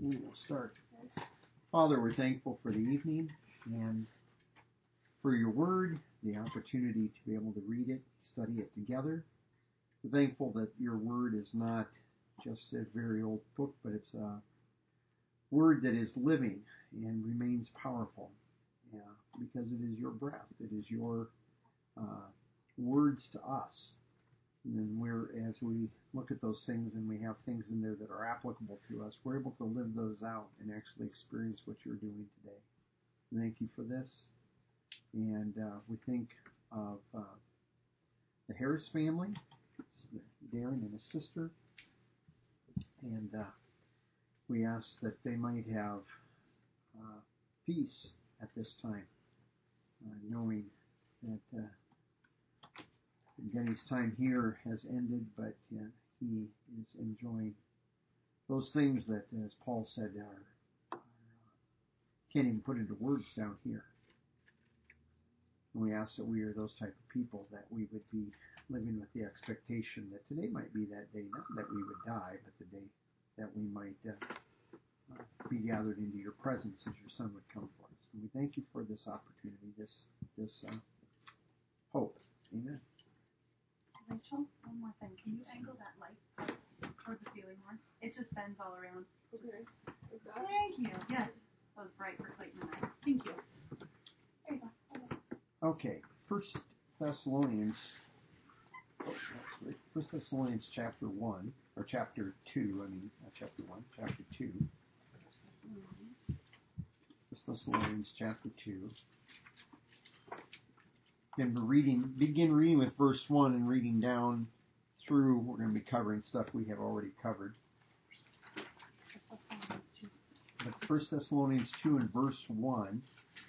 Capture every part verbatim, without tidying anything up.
We will start. Father, we're thankful for the evening and for your word, the opportunity to be able to read it, study it together. We're thankful that your word is not just a very old book, but it's a word that is living and remains powerful. Yeah, because it is your breath. It is your uh, words to us. And then we're, as we look at those things and we have things in there that are applicable to us, we're able to live those out and actually experience what you're doing today. Thank you for this. And uh, we think of uh, the Harris family, Darren and his sister, and uh, we ask that they might have uh, peace at this time, uh, knowing that uh, Genny's time here has ended, but uh, he is enjoying those things that, as Paul said, are, are can't even put into words down here. And we ask that we are those type of people, that we would be living with the expectation that today might be that day, not that we would die, but the day that we might uh, uh, be gathered into your presence as your Son would come for us. And we thank you for this opportunity, this this uh, hope. Amen. Rachel, one more thing. Can you angle that light up toward the ceiling more? It just bends all around. Okay. Thank you. Yes. That was bright for Clayton and I. Thank you. There you go. Okay. First Thessalonians. Oh, that's right. First Thessalonians chapter one, or chapter two. I mean, not chapter one, chapter two. First Thessalonians chapter two. And we're reading, begin reading with verse one and reading down through. We're going to be covering stuff we have already covered. But First Thessalonians two and verse one.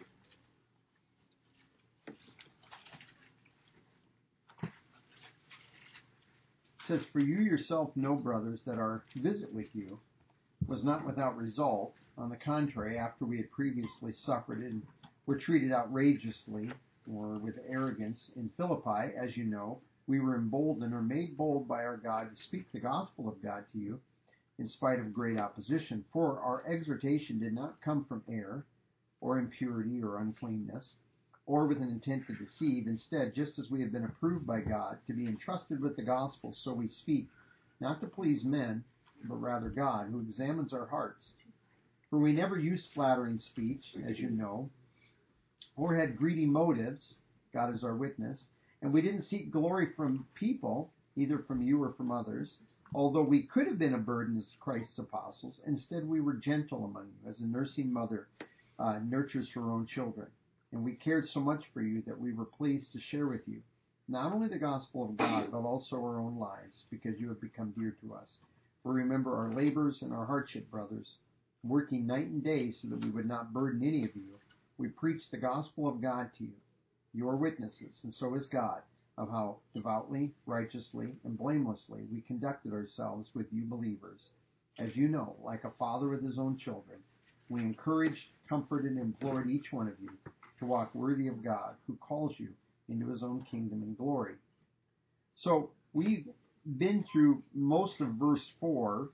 It says, "For you yourself know, brothers, that our visit with you was not without result. On the contrary, after we had previously suffered and were treated outrageously, or with arrogance in Philippi, as you know, we were emboldened or made bold by our God to speak the gospel of God to you, in spite of great opposition. For our exhortation did not come from error, or impurity, or uncleanness, or with an intent to deceive. Instead, just as we have been approved by God to be entrusted with the gospel, so we speak, not to please men, but rather God, who examines our hearts. For we never used flattering speech, as you know, or had greedy motives, God is our witness, and we didn't seek glory from people, either from you or from others, although we could have been a burden as Christ's apostles. Instead, we were gentle among you, as a nursing mother uh, nurtures her own children. And we cared so much for you that we were pleased to share with you not only the gospel of God, but also our own lives, because you have become dear to us. For remember our labors and our hardship, brothers, working night and day so that we would not burden any of you. We preach the gospel of God to you, your witnesses, and so is God, of how devoutly, righteously, and blamelessly we conducted ourselves with you believers. As you know, like a father with his own children, we encouraged, comforted, and implored each one of you to walk worthy of God, who calls you into his own kingdom and glory." So we've been through most of verse four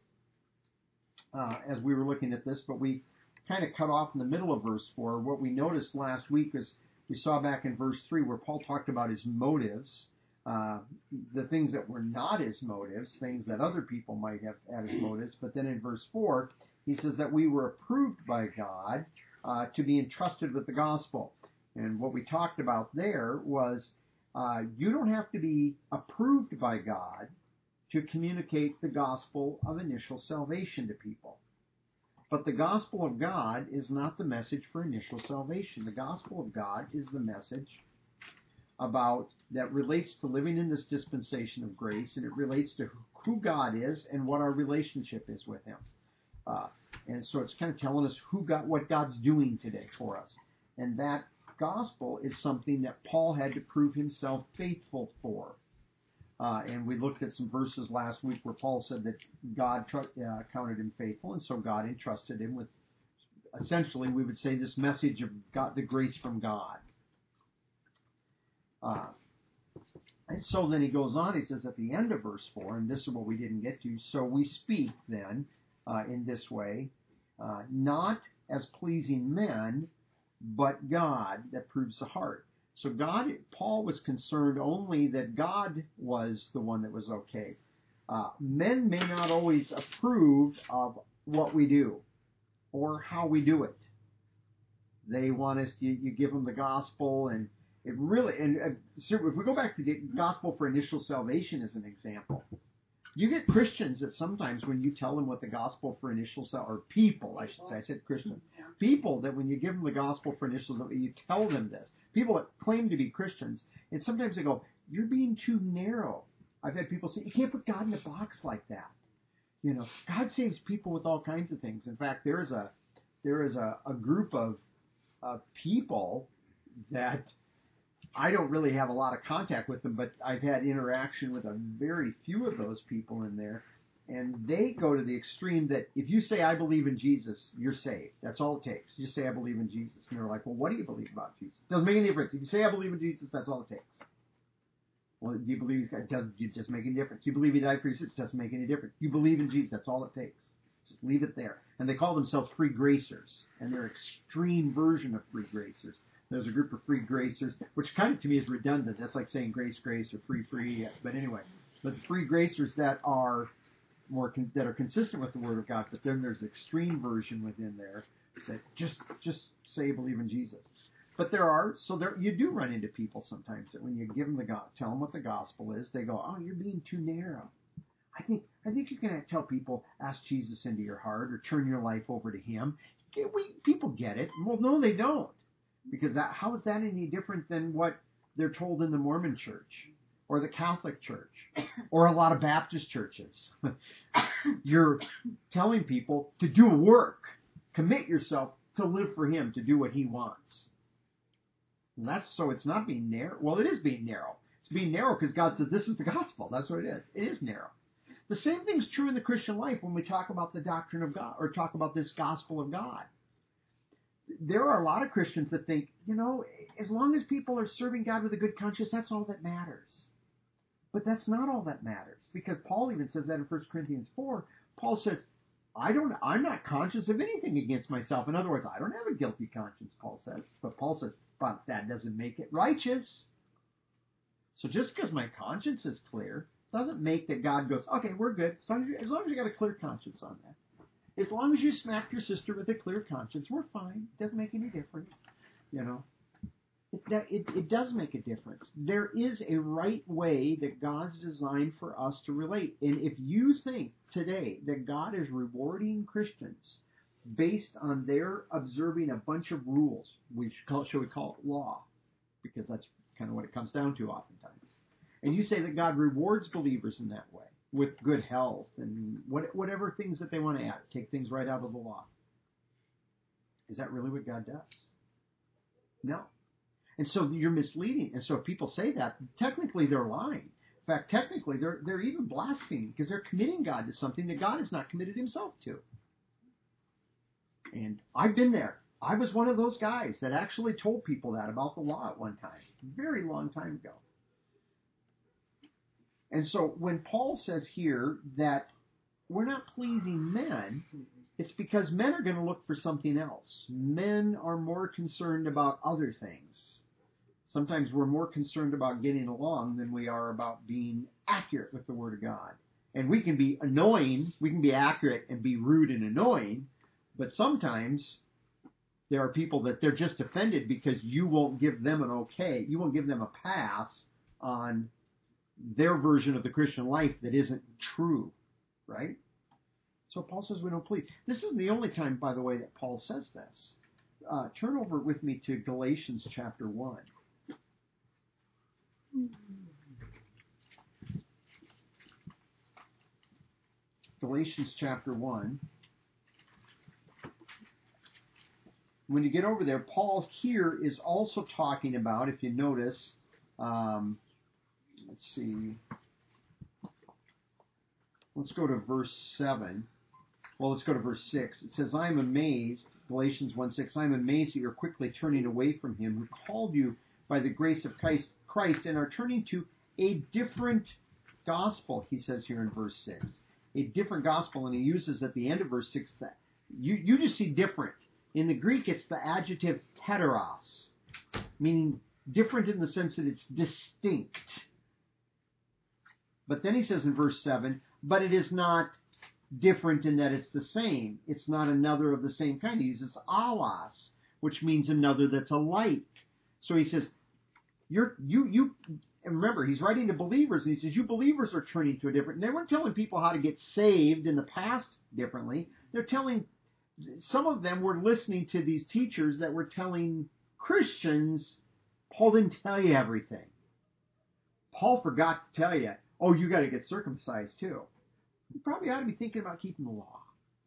uh, as we were looking at this, but we kind of cut off in the middle of verse four. What we noticed last week is we saw back in verse three where Paul talked about his motives, uh, the things that were not his motives, things that other people might have had as motives. But then in verse four, he says that we were approved by God uh, to be entrusted with the gospel. And what we talked about there was uh, you don't have to be approved by God to communicate the gospel of initial salvation to people. But the gospel of God is not the message for initial salvation. The gospel of God is the message about that relates to living in this dispensation of grace, and it relates to who God is and what our relationship is with him. Uh, and so it's kind of telling us who God, what God's doing today for us. And that gospel is something that Paul had to prove himself faithful for. Uh, and we looked at some verses last week where Paul said that God tr- uh, counted him faithful, and so God entrusted him with, essentially, we would say, this message of God, the grace from God. Uh, and so then he goes on, he says at the end of verse four, and this is what we didn't get to, so we speak then uh, in this way, Uh, not as pleasing men, but God that proves the heart. So God, Paul was concerned only that God was the one that was okay. Uh, men may not always approve of what we do or how we do it. They want us, you, you give them the gospel, and it really, and uh, so if we go back to the gospel for initial salvation as an example, you get Christians that sometimes when you tell them what the gospel for initial salvation, or people, I should say, I said Christians, people that when you give them the gospel for initial salvation, you tell them this, people that claim to be Christians, and sometimes they go, you're being too narrow. I've had people say, you can't put God in a box like that. You know, God saves people with all kinds of things. In fact, there is a, there is a, a group of Uh, people that I don't really have a lot of contact with them, but I've had interaction with a very few of those people in there, and they go to the extreme that if you say, I believe in Jesus, you're saved. That's all it takes. You just say, I believe in Jesus. And they're like, well, what do you believe about Jesus? Doesn't make any difference. If you say, I believe in Jesus, that's all it takes. Well, do you believe he's got, doesn't it just make any difference? Do you believe he died for your sins? Doesn't make any difference. You believe in Jesus, that's all it takes. Just leave it there. And they call themselves free gracers, and they're an extreme version of free gracers. There's a group of free gracers, which kind of to me is redundant. That's like saying grace, grace, or free, free. But anyway, but the free gracers that are more con- that are consistent with the Word of God. But then there's an extreme version within there that just just say believe in Jesus. But there are so there you do run into people sometimes that when you give them the go- tell them what the gospel is, they go, oh, you're being too narrow. I think I think you can tell people, ask Jesus into your heart or turn your life over to Him. We, people get it. Well, no, they don't. Because that, how is that any different than what they're told in the Mormon church or the Catholic church or a lot of Baptist churches? You're telling people to do a work. Commit yourself to live for Him, to do what He wants. And that's so it's not being narrow. Well, it is being narrow. It's being narrow because God says this is the gospel. That's what it is. It is narrow. The same thing's true in the Christian life when we talk about the doctrine of God or talk about this gospel of God. There are a lot of Christians that think, you know, as long as people are serving God with a good conscience, that's all that matters. But that's not all that matters, because Paul even says that in First Corinthians four. Paul says, I don't, I'm not conscious of anything against myself. In other words, I don't have a guilty conscience, Paul says. But Paul says, but that doesn't make it righteous. So just because my conscience is clear doesn't make that God goes, okay, we're good. As long as, you, as long as you got a clear conscience on that. As long as you smack your sister with a clear conscience, we're fine. It doesn't make any difference. You know, it, it, it does make a difference. There is a right way that God's designed for us to relate. And if you think today that God is rewarding Christians based on their observing a bunch of rules, we should call, shall we call it law? Because that's kind of what it comes down to oftentimes. And you say that God rewards believers in that way, with good health and what, whatever things that they want to add, take things right out of the law. Is that really what God does? No. And so you're misleading. And so if people say that, technically they're lying. In fact, technically they're they're even blaspheming, because they're committing God to something that God has not committed Himself to. And I've been there. I was one of those guys that actually told people that about the law at one time, a very long time ago. And so when Paul says here that we're not pleasing men, it's because men are going to look for something else. Men are more concerned about other things. Sometimes we're more concerned about getting along than we are about being accurate with the Word of God. And we can be annoying, we can be accurate and be rude and annoying, but sometimes there are people that they're just offended because you won't give them an okay, you won't give them a pass on their version of the Christian life that isn't true, right? So Paul says we don't please. This isn't the only time, by the way, that Paul says this. Uh, turn over with me to Galatians chapter one. Galatians chapter one. When you get over there, Paul here is also talking about, if you notice, um, let's see. Let's go to verse seven. Well, let's go to verse six. It says, I am amazed, Galatians one six, I am amazed that you're quickly turning away from Him who called you by the grace of Christ and are turning to a different gospel, he says here in verse six. A different gospel, and he uses at the end of verse six that, You, you just see different. In the Greek, it's the adjective heteros, meaning different in the sense that it's distinct. But then he says in verse seven, but it is not different in that it's the same. It's not another of the same kind. He uses allos, which means another that's alike. So he says, you're, you, you, and remember, he's writing to believers, and he says, you believers are turning to a different, and they weren't telling people how to get saved in the past differently. They're telling, some of them were listening to these teachers that were telling Christians, Paul didn't tell you everything. Paul forgot to tell you, oh, you got to get circumcised too. You probably ought to be thinking about keeping the law.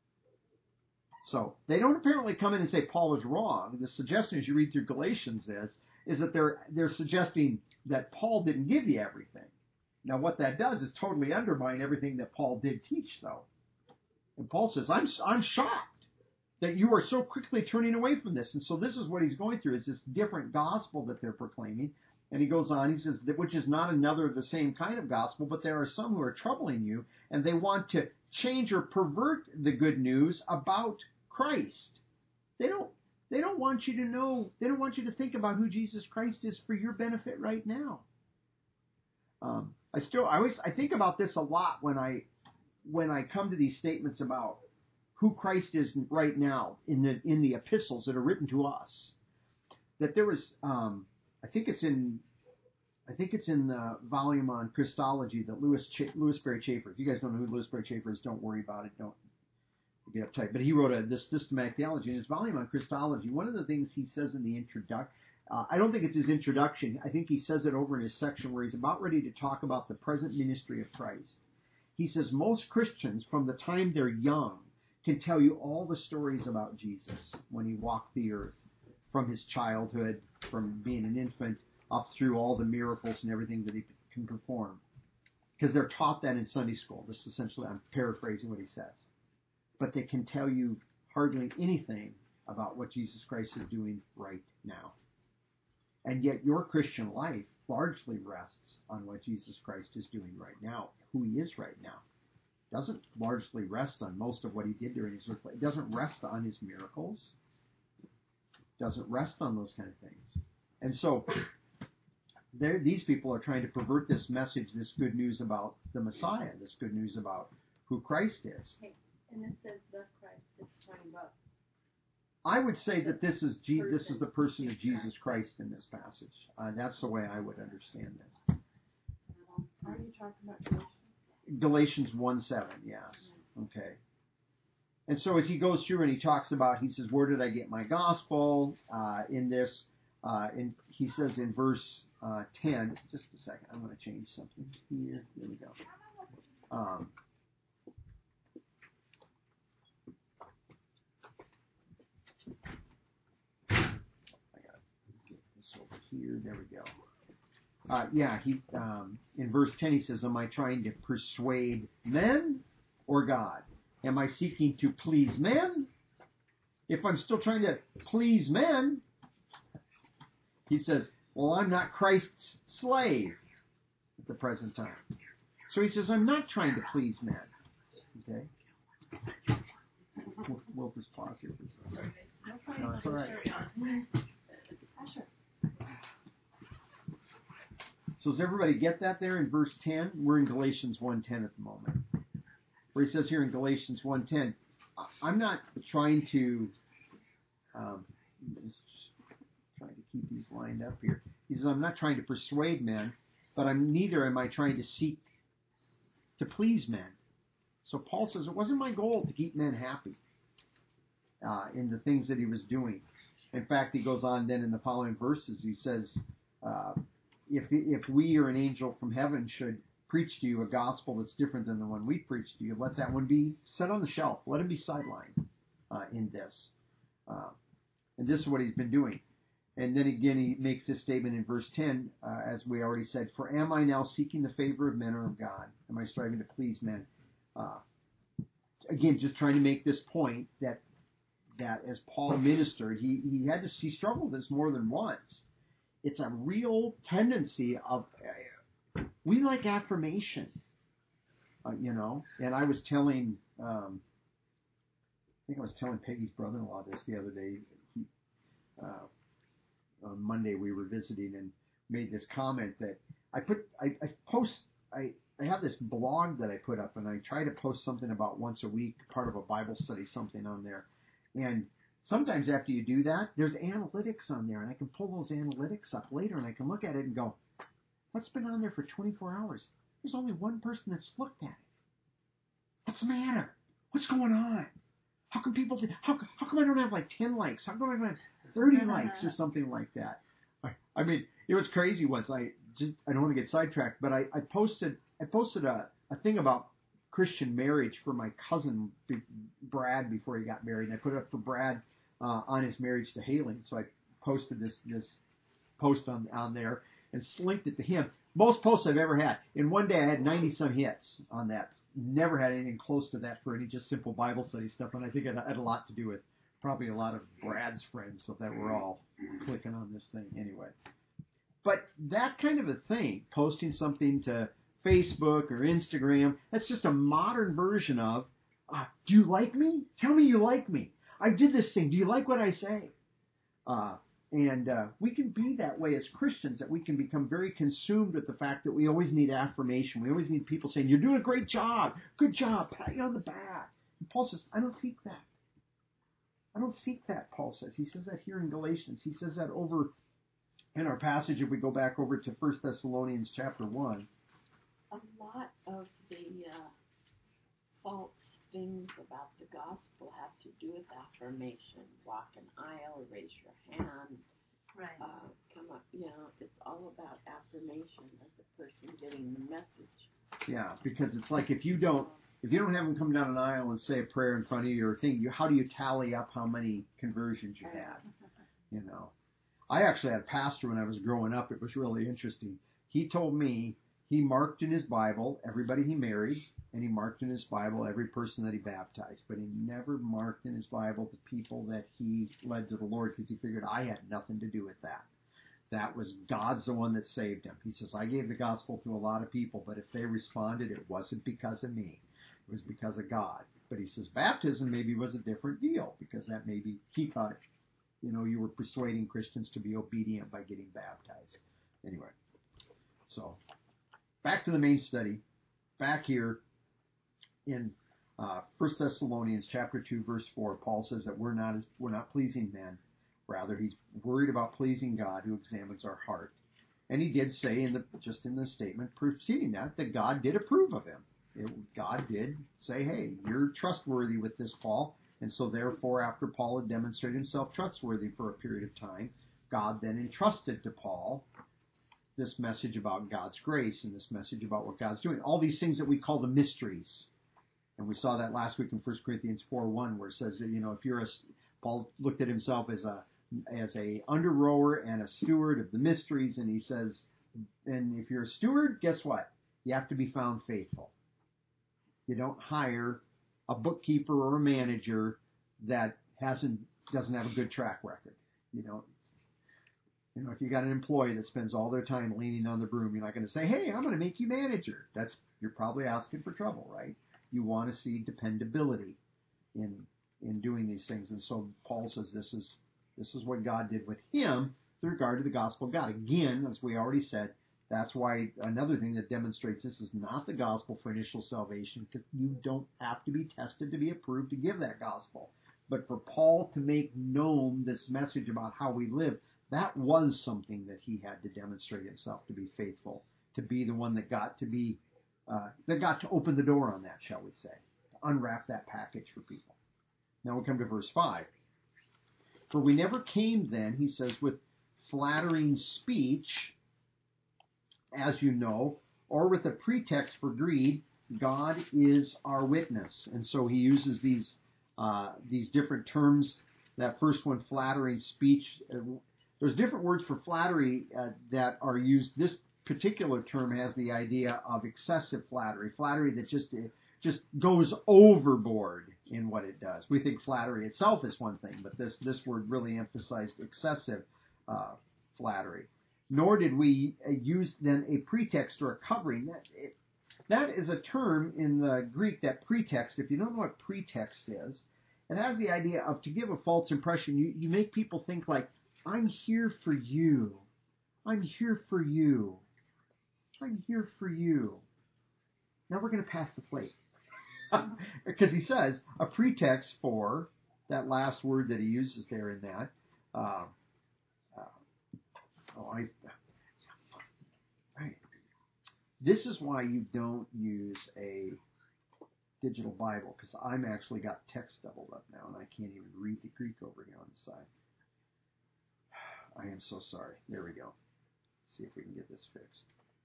So they don't apparently come in and say Paul was wrong. The suggestion as you read through Galatians is, is that they're they're suggesting that Paul didn't give you everything. Now what that does is totally undermine everything that Paul did teach, though. And Paul says, I'm I'm shocked that you are so quickly turning away from this. And so this is what he's going through, is this different gospel that they're proclaiming. And he goes on, he says, that which is not another of the same kind of gospel, but there are some who are troubling you, and they want to change or pervert the good news about Christ. They don't they don't want you to know, they don't want you to think about who Jesus Christ is for your benefit right now. Um, I still I always I think about this a lot when I when I come to these statements about who Christ is right now in the in the epistles that are written to us. That there was um, I think it's in I think it's in the volume on Christology that Louis Ch- Louis Berry Chafer. If you guys don't know who Louis Berry Chafer is, don't worry about it. Don't get uptight. But he wrote a this systematic theology in his volume on Christology. One of the things he says in the introduction, uh, I don't think it's his introduction. I think he says it over in his section where he's about ready to talk about the present ministry of Christ. He says most Christians from the time they're young can tell you all the stories about Jesus when he walked the earth, from his childhood, from being an infant, up through all the miracles and everything that he can perform. Because they're taught that in Sunday school. This is essentially, I'm paraphrasing what he says. But they can tell you hardly anything about what Jesus Christ is doing right now. And yet your Christian life largely rests on what Jesus Christ is doing right now, who he is right now. Doesn't largely rest on most of what he did during his earth life. It doesn't rest on his miracles. Doesn't rest on those kind of things. And so these people are trying to pervert this message, this good news about the Messiah, this good news about who Christ is. Okay. And it says the Christ. It's talking about. I would say that this is G- this is the person of Jesus Christ in this passage. Uh, that's the way I would understand this. Are you talking about Galatians? Galatians one seven, yes. Okay. And so as he goes through and he talks about, he says, where did I get my gospel? Uh, in this, uh, in, he says in verse uh, ten, just a second, I'm going to change something here. There we go. Um, I got to get this over here. There we go. Uh, yeah, he um, in verse ten he says, am I trying to persuade men or God? Am I seeking to please men? If I'm still trying to please men, he says, well, I'm not Christ's slave at the present time. So he says, I'm not trying to please men. Okay? We'll, we'll just pause here for a second. No, it's all right. So does everybody get that there in verse ten? We're in Galatians one ten at the moment. Where he says here in Galatians one ten, I'm not trying to, um, just trying to keep these lined up here. He says, I'm not trying to persuade men, but I'm neither am I trying to seek to please men. So Paul says, it wasn't my goal to keep men happy uh, in the things that he was doing. In fact, he goes on then in the following verses, he says, uh, if if we or an angel from heaven should preach to you a gospel that's different than the one we preach to you, let that one be set on the shelf. Let him be sidelined uh, in this. Uh, and this is what he's been doing. And then again, he makes this statement in verse ten, uh, as we already said, for am I now seeking the favor of men or of God? Am I striving to please men? Uh, again, just trying to make this point that that as Paul ministered, he, he had to, he struggled with this more than once. It's a real tendency of, uh, we like affirmation, uh, you know, and I was telling, um, think I was telling Peggy's brother-in-law this the other day. He, uh, on Monday we were visiting and made this comment that I put, I, I post, I, I have this blog that I put up, and I try to post something about once a week, part of a Bible study, something on there. And sometimes after you do that, there's analytics on there, and I can pull those analytics up later, and I can look at it and go, what's been on there for twenty-four hours? There's only one person that's looked at it. What's the matter? What's going on? How come people, do, how, how come I don't have like ten likes? How come I don't have thirty likes or something like that? I, I mean, it was crazy once. I just, I don't want to get sidetracked, but I, I posted, I posted a, a thing about Christian marriage for my cousin Brad before he got married, and I put it up for Brad uh, on his marriage to Haley. So I posted this this post on on there and linked it to him. Most posts I've ever had. In one day, I had ninety some hits on that. Never had anything close to that for any just simple Bible study stuff, and I think it had a lot to do with probably a lot of Brad's friends, so that we're all clicking on this thing anyway. But that kind of a thing, posting something to Facebook or Instagram, that's just a modern version of, uh, do you like me? Tell me you like me. I did this thing. Do you like what I say? Uh, and uh, we can be that way as Christians, that we can become very consumed with the fact that we always need affirmation. We always need people saying, you're doing a great job. Good job. Pat you on the back. And Paul says, I don't seek that. I don't seek that, Paul says. He says that here in Galatians. He says that over in our passage, if we go back over to First Thessalonians chapter one. A lot of the uh, false things about the gospel have to do with affirmation. Walk an aisle, raise your hand, Right. uh, come up. You know, it's all about affirmation of the person getting the message. Yeah, because it's like if you don't, if you don't have them come down an aisle and say a prayer in front of you or thing, you, how do you tally up how many conversions you had? You know, I actually had a pastor when I was growing up. It was really interesting. He told me he marked in his Bible everybody he married, and he marked in his Bible every person that he baptized. But he never marked in his Bible the people that he led to the Lord, because he figured I had nothing to do with that. That was God's the one that saved him. He says, I gave the gospel to a lot of people, but if they responded, it wasn't because of me. It was because of God. But he says baptism maybe was a different deal, because that maybe he thought, you know, you were persuading Christians to be obedient by getting baptized. Anyway, so back to the main study. Back here in uh, First Thessalonians chapter two, verse four, Paul says that we're not as, we're not pleasing men. Rather, he's worried about pleasing God, who examines our heart. And he did say in the just in the statement preceding that that God did approve of him. It, God did say, hey, you're trustworthy with this, Paul. And so therefore, after Paul had demonstrated himself trustworthy for a period of time, God then entrusted to Paul this message about God's grace and this message about what God's doing. All these things that we call the mysteries. And we saw that last week in First Corinthians four one, where it says that, you know, if you're a, Paul looked at himself as a, as a under rower and a steward of the mysteries, and he says, and if you're a steward, guess what? You have to be found faithful. You don't hire a bookkeeper or a manager that hasn't doesn't have a good track record. You know, you know, if you got an employee that spends all their time leaning on the broom, you're not going to say, "Hey, I'm going to make you manager." That's you're probably asking for trouble, right? You want to see dependability in in doing these things, and so Paul says this is this is what God did with him with regard to the gospel of God. Again, as we already said, that's why another thing that demonstrates this is not the gospel for initial salvation, because you don't have to be tested to be approved to give that gospel. But for Paul to make known this message about how we live, that was something that he had to demonstrate himself to be faithful, to be the one that got to be, uh, that got to open the door on that, shall we say, to unwrap that package for people. Now we'll come to verse five. For we never came then, he says, with flattering speech, as you know, or with a pretext for greed. God is our witness. And so he uses these uh, these different terms. That first one, flattering speech. Uh, there's different words for flattery uh, that are used. This particular term has the idea of excessive flattery, flattery that just uh, just goes overboard in what it does. We think flattery itself is one thing, but this this word really emphasized excessive uh, flattery. Nor did we use then a pretext or a covering. That, it, that is a term in the Greek, that pretext. If you don't know what pretext is, it has the idea of to give a false impression. You, you make people think like, I'm here for you. I'm here for you. I'm here for you. Now we're going to pass the plate. Because he says a pretext for that last word that he uses there in that. Uh, uh, oh, I. Right. This is why you don't use a digital Bible, because I'm actually got text doubled up now, and I can't even read the Greek over here on the side. I am so sorry. There we go. Let's see if we can get this fixed.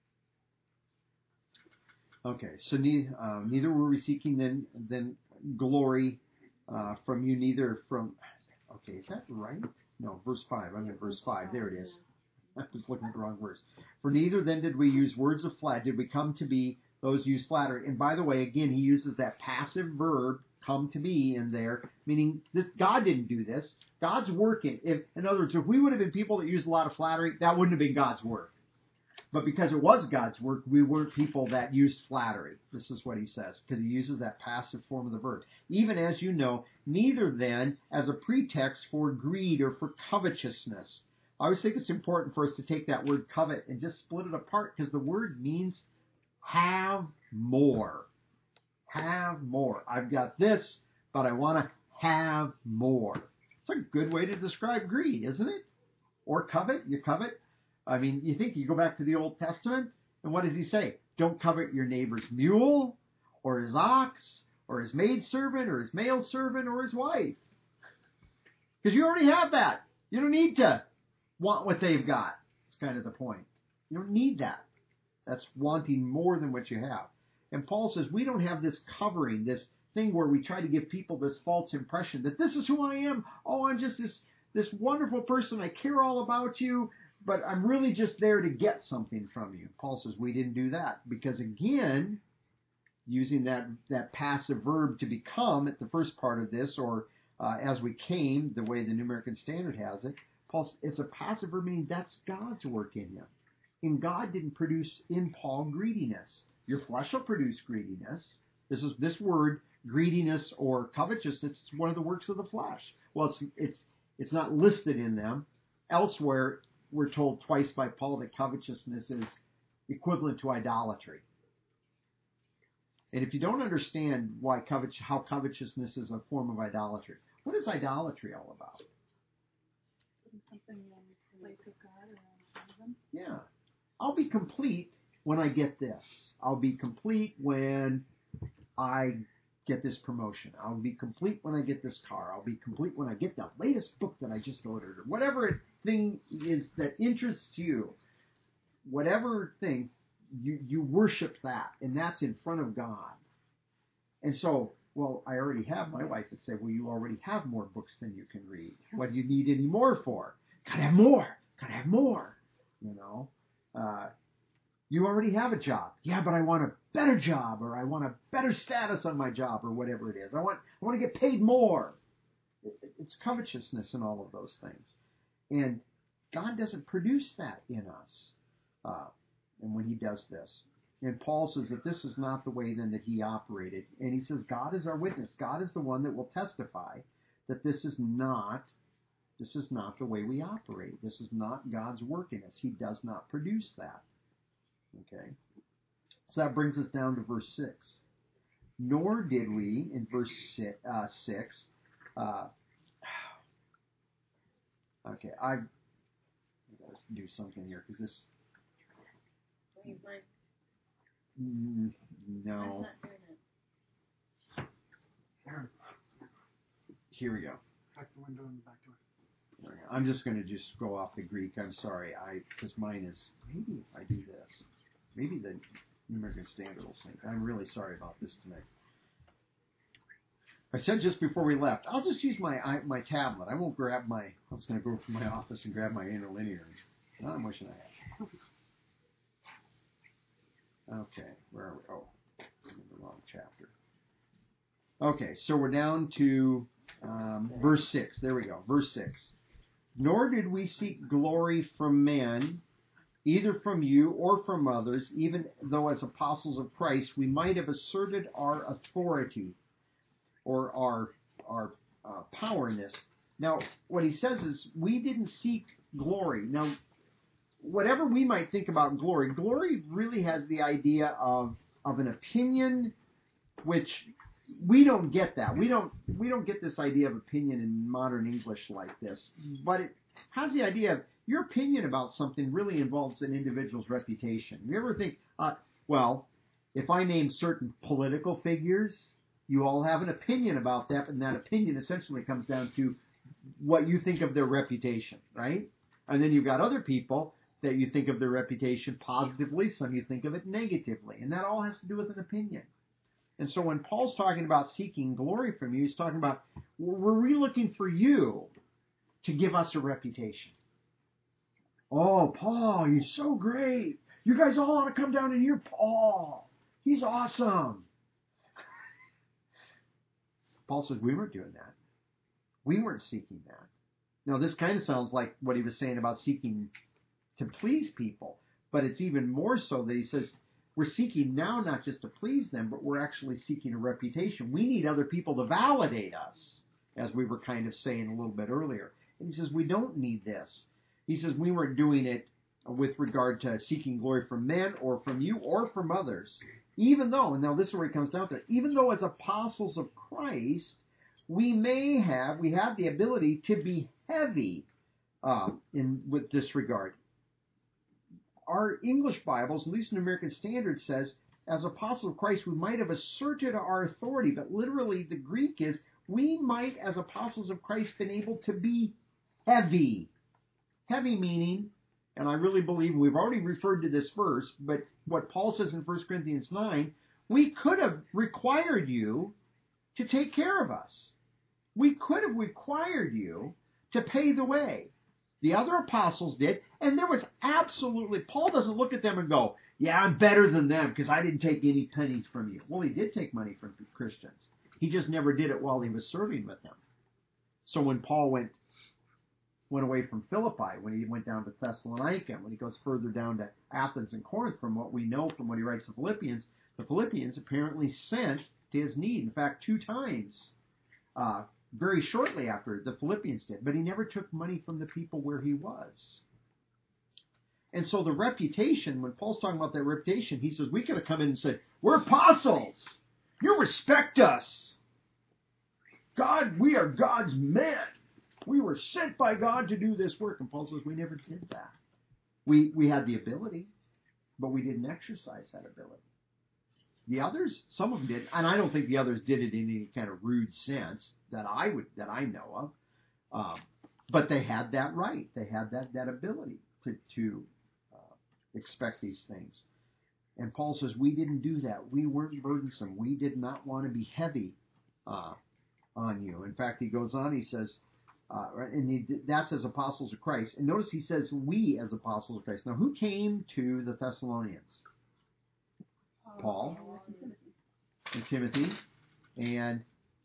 Okay, so ne- uh, neither were we seeking then then glory uh, from you, neither from. Okay, is that right? No, verse five. I'm in verse five. There it is. I was looking at the wrong verse. For neither then did we use words of flat. Did we come to be those use flattery? And by the way, again, he uses that passive verb "come to be" in there, meaning this. God didn't do this. God's working. If, in other words, if we would have been people that used a lot of flattery, that wouldn't have been God's work. But because it was God's work, we weren't people that used flattery. This is what he says, because he uses that passive form of the verb. Even as you know, neither then as a pretext for greed or for covetousness. I always think it's important for us to take that word covet and just split it apart, because the word means have more. Have more. I've got this, but I want to have more. It's a good way to describe greed, isn't it? Or covet. You covet. I mean, you think you go back to the Old Testament, and what does he say? Don't covet your neighbor's mule, or his ox, or his maidservant, or his male servant, or his wife. Because you already have that. You don't need to want what they've got. That's kind of the point. You don't need that. That's wanting more than what you have. And Paul says we don't have this covering, this thing where we try to give people this false impression that this is who I am. Oh, I'm just this, this wonderful person. I care all about you. But I'm really just there to get something from you. Paul says we didn't do that. Because again, using that, that passive verb to become at the first part of this, or uh, as we came, the way the New American Standard has it, Paul, it's a passive verb meaning that's God's work in you. And God didn't produce in Paul greediness. Your flesh will produce greediness. This is this word, greediness or covetousness, it's one of the works of the flesh. Well, it's it's it's not listed in them. Elsewhere, we're told twice by Paul that covetousness is equivalent to idolatry. And if you don't understand why covet, how covetousness is a form of idolatry, what is idolatry all about? Something in place of God or outside of Him. Yeah. I'll be complete when I get this. I'll be complete when I get this promotion. I'll be complete when I get this car. I'll be complete when I get the latest book that I just ordered. Or whatever thing is that interests you, whatever thing, you, you worship that. And that's in front of God. And so, well, I already have, my wife would say, well, you already have more books than you can read. What do you need any more for? Gotta have more. Gotta have more. You know? Uh, you already have a job. Yeah, but I want a better job, or I want a better status on my job, or whatever it is. I want I want to get paid more. It's covetousness and all of those things. And God doesn't produce that in us. Uh, and when he does this. And Paul says that this is not the way then that he operated. And he says God is our witness. God is the one that will testify that this is not This is not the way we operate. This is not God's work in us. He does not produce that. Okay? So that brings us down to verse six. Nor did we, in verse six, uh, six uh, okay, I, I gotta do something here, because this, mm, no. Here we go. Back the window and back to it. I'm just going to just go off the Greek. I'm sorry, I because mine is, maybe if I do this, maybe the New American Standard will sync. I'm really sorry about this tonight. I said just before we left, I'll just use my I, my tablet. I won't grab my, I was going to go from my office and grab my interlinear. Now I'm wishing I had. Okay, where are we? Oh, I'm in the wrong chapter. Okay, so we're down to um, verse six. There we go, verse six. Nor did we seek glory from men, either from you or from others, even though as apostles of Christ we might have asserted our authority or our our uh, power in this. Now, what he says is, we didn't seek glory. Now, whatever we might think about glory, glory really has the idea of of an opinion, which we don't get that. We don't we don't get this idea of opinion in modern English like this. But it has the idea of your opinion about something really involves an individual's reputation. You ever think, uh, well, if I name certain political figures, you all have an opinion about that, and that opinion essentially comes down to what you think of their reputation, right? And then you've got other people that you think of their reputation positively, some you think of it negatively, and that all has to do with an opinion. And so when Paul's talking about seeking glory from you, he's talking about, we're really looking for you to give us a reputation. Oh, Paul, he's so great. You guys all ought to come down and hear Paul. He's awesome. Paul says, we weren't doing that. We weren't seeking that. Now, this kind of sounds like what he was saying about seeking to please people, but it's even more so that he says, we're seeking now not just to please them, but we're actually seeking a reputation. We need other people to validate us, as we were kind of saying a little bit earlier. And he says, we don't need this. He says, we weren't doing it with regard to seeking glory from men or from you or from others. Even though, and now this is where it comes down to, even though as apostles of Christ, we may have, we have the ability to be heavy uh, in with this regard. Our English Bibles, at least in American Standard, says, as apostles of Christ, we might have asserted our authority, but literally the Greek is, we might, as apostles of Christ, been able to be heavy. Heavy meaning, and I really believe we've already referred to this verse, but what Paul says in First Corinthians nine, we could have required you to take care of us. We could have required you to pay the way. The other apostles did, and there was absolutely, Paul doesn't look at them and go, yeah, I'm better than them because I didn't take any pennies from you. Well, he did take money from Christians. He just never did it while he was serving with them. So when Paul went went away from Philippi, when he went down to Thessalonica, when he goes further down to Athens and Corinth, from what we know from what he writes to Philippians, the Philippians apparently sent to his need. In fact, two times, uh, very shortly after, the Philippians did. But he never took money from the people where he was. And so the reputation, when Paul's talking about that reputation, he says, we could have come in and said, we're apostles. You respect us. God, we are God's men. We were sent by God to do this work. And Paul says, we never did that. We we had the ability, but we didn't exercise that ability. The others, some of them did, and I don't think the others did it in any kind of rude sense that I would that I know of. Um, but they had that right. They had that that ability to to uh, expect these things. And Paul says, we didn't do that. We weren't burdensome. We did not want to be heavy uh, on you. In fact, he goes on. He says. Uh, and he, that's as apostles of Christ. And notice he says, we as apostles of Christ. Now, who came to the Thessalonians? Paul and Timothy and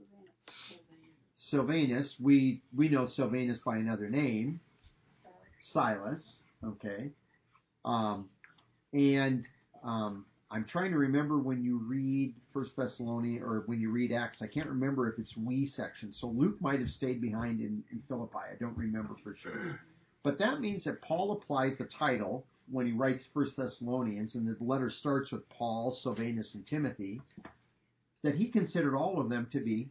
Silvanus. We we know Silvanus by another name, Silas. Okay, um, and um, I'm trying to remember when you read First Thessalonians or when you read Acts. I can't remember if it's we section. So Luke might have stayed behind in, in Philippi. I don't remember for sure. But that means that Paul applies the title when he writes First Thessalonians, and the letter starts with Paul, Silvanus, and Timothy, that he considered all of them to be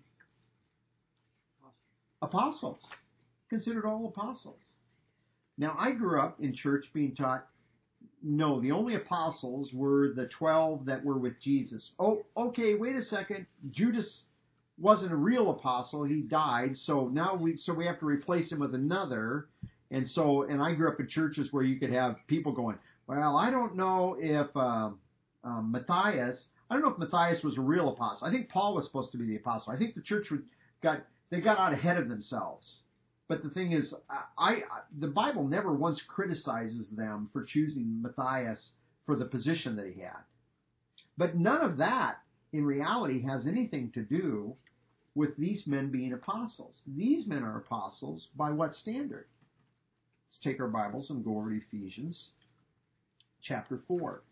apostles. Considered all apostles. Now, I grew up in church being taught, no, the only apostles were the twelve that were with Jesus. Oh, okay, wait a second. Judas wasn't a real apostle. He died, so now we so we have to replace him with another. And so, and I grew up in churches where you could have people going, well, I don't know if um, um, Matthias, I don't know if Matthias was a real apostle. I think Paul was supposed to be the apostle. I think the church would, got they got out ahead of themselves. But the thing is, I, I the Bible never once criticizes them for choosing Matthias for the position that he had. But none of that, in reality, has anything to do with these men being apostles. These men are apostles by what standard? Let's take our Bibles and go over to Ephesians chapter four.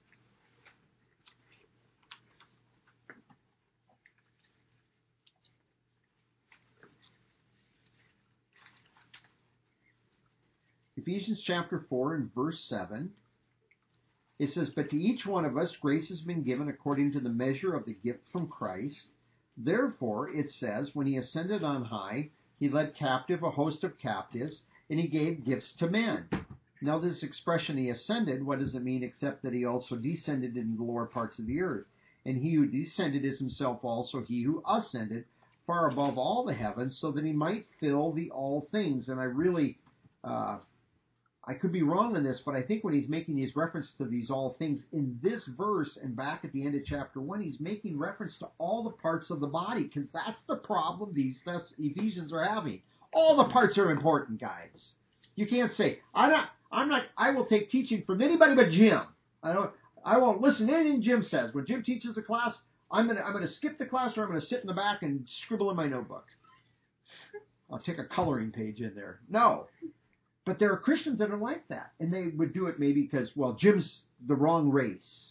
Ephesians chapter four and verse seven. It says, "But to each one of us grace has been given according to the measure of the gift from Christ. Therefore," it says, "when he ascended on high, he led captive a host of captives, and he gave gifts to men." Now this expression, he ascended, what does it mean except that he also descended into the lower parts of the earth? And he who descended is himself also he who ascended far above all the heavens, so that he might fill the all things. And I really, uh, I could be wrong on this, but I think when he's making these reference to these all things in this verse and back at the end of chapter one, he's making reference to all the parts of the body, because that's the problem these Ephesians are having. All the parts are important, guys. You can't say, I'm not, I'm not, I will take teaching from anybody but Jim. I don't, I won't listen to anything Jim says. When Jim teaches a class, I'm gonna, I'm gonna skip the class, or I'm gonna sit in the back and scribble in my notebook. I'll take a coloring page in there. No. But there are Christians that are like that, and they would do it maybe because, well, Jim's the wrong race.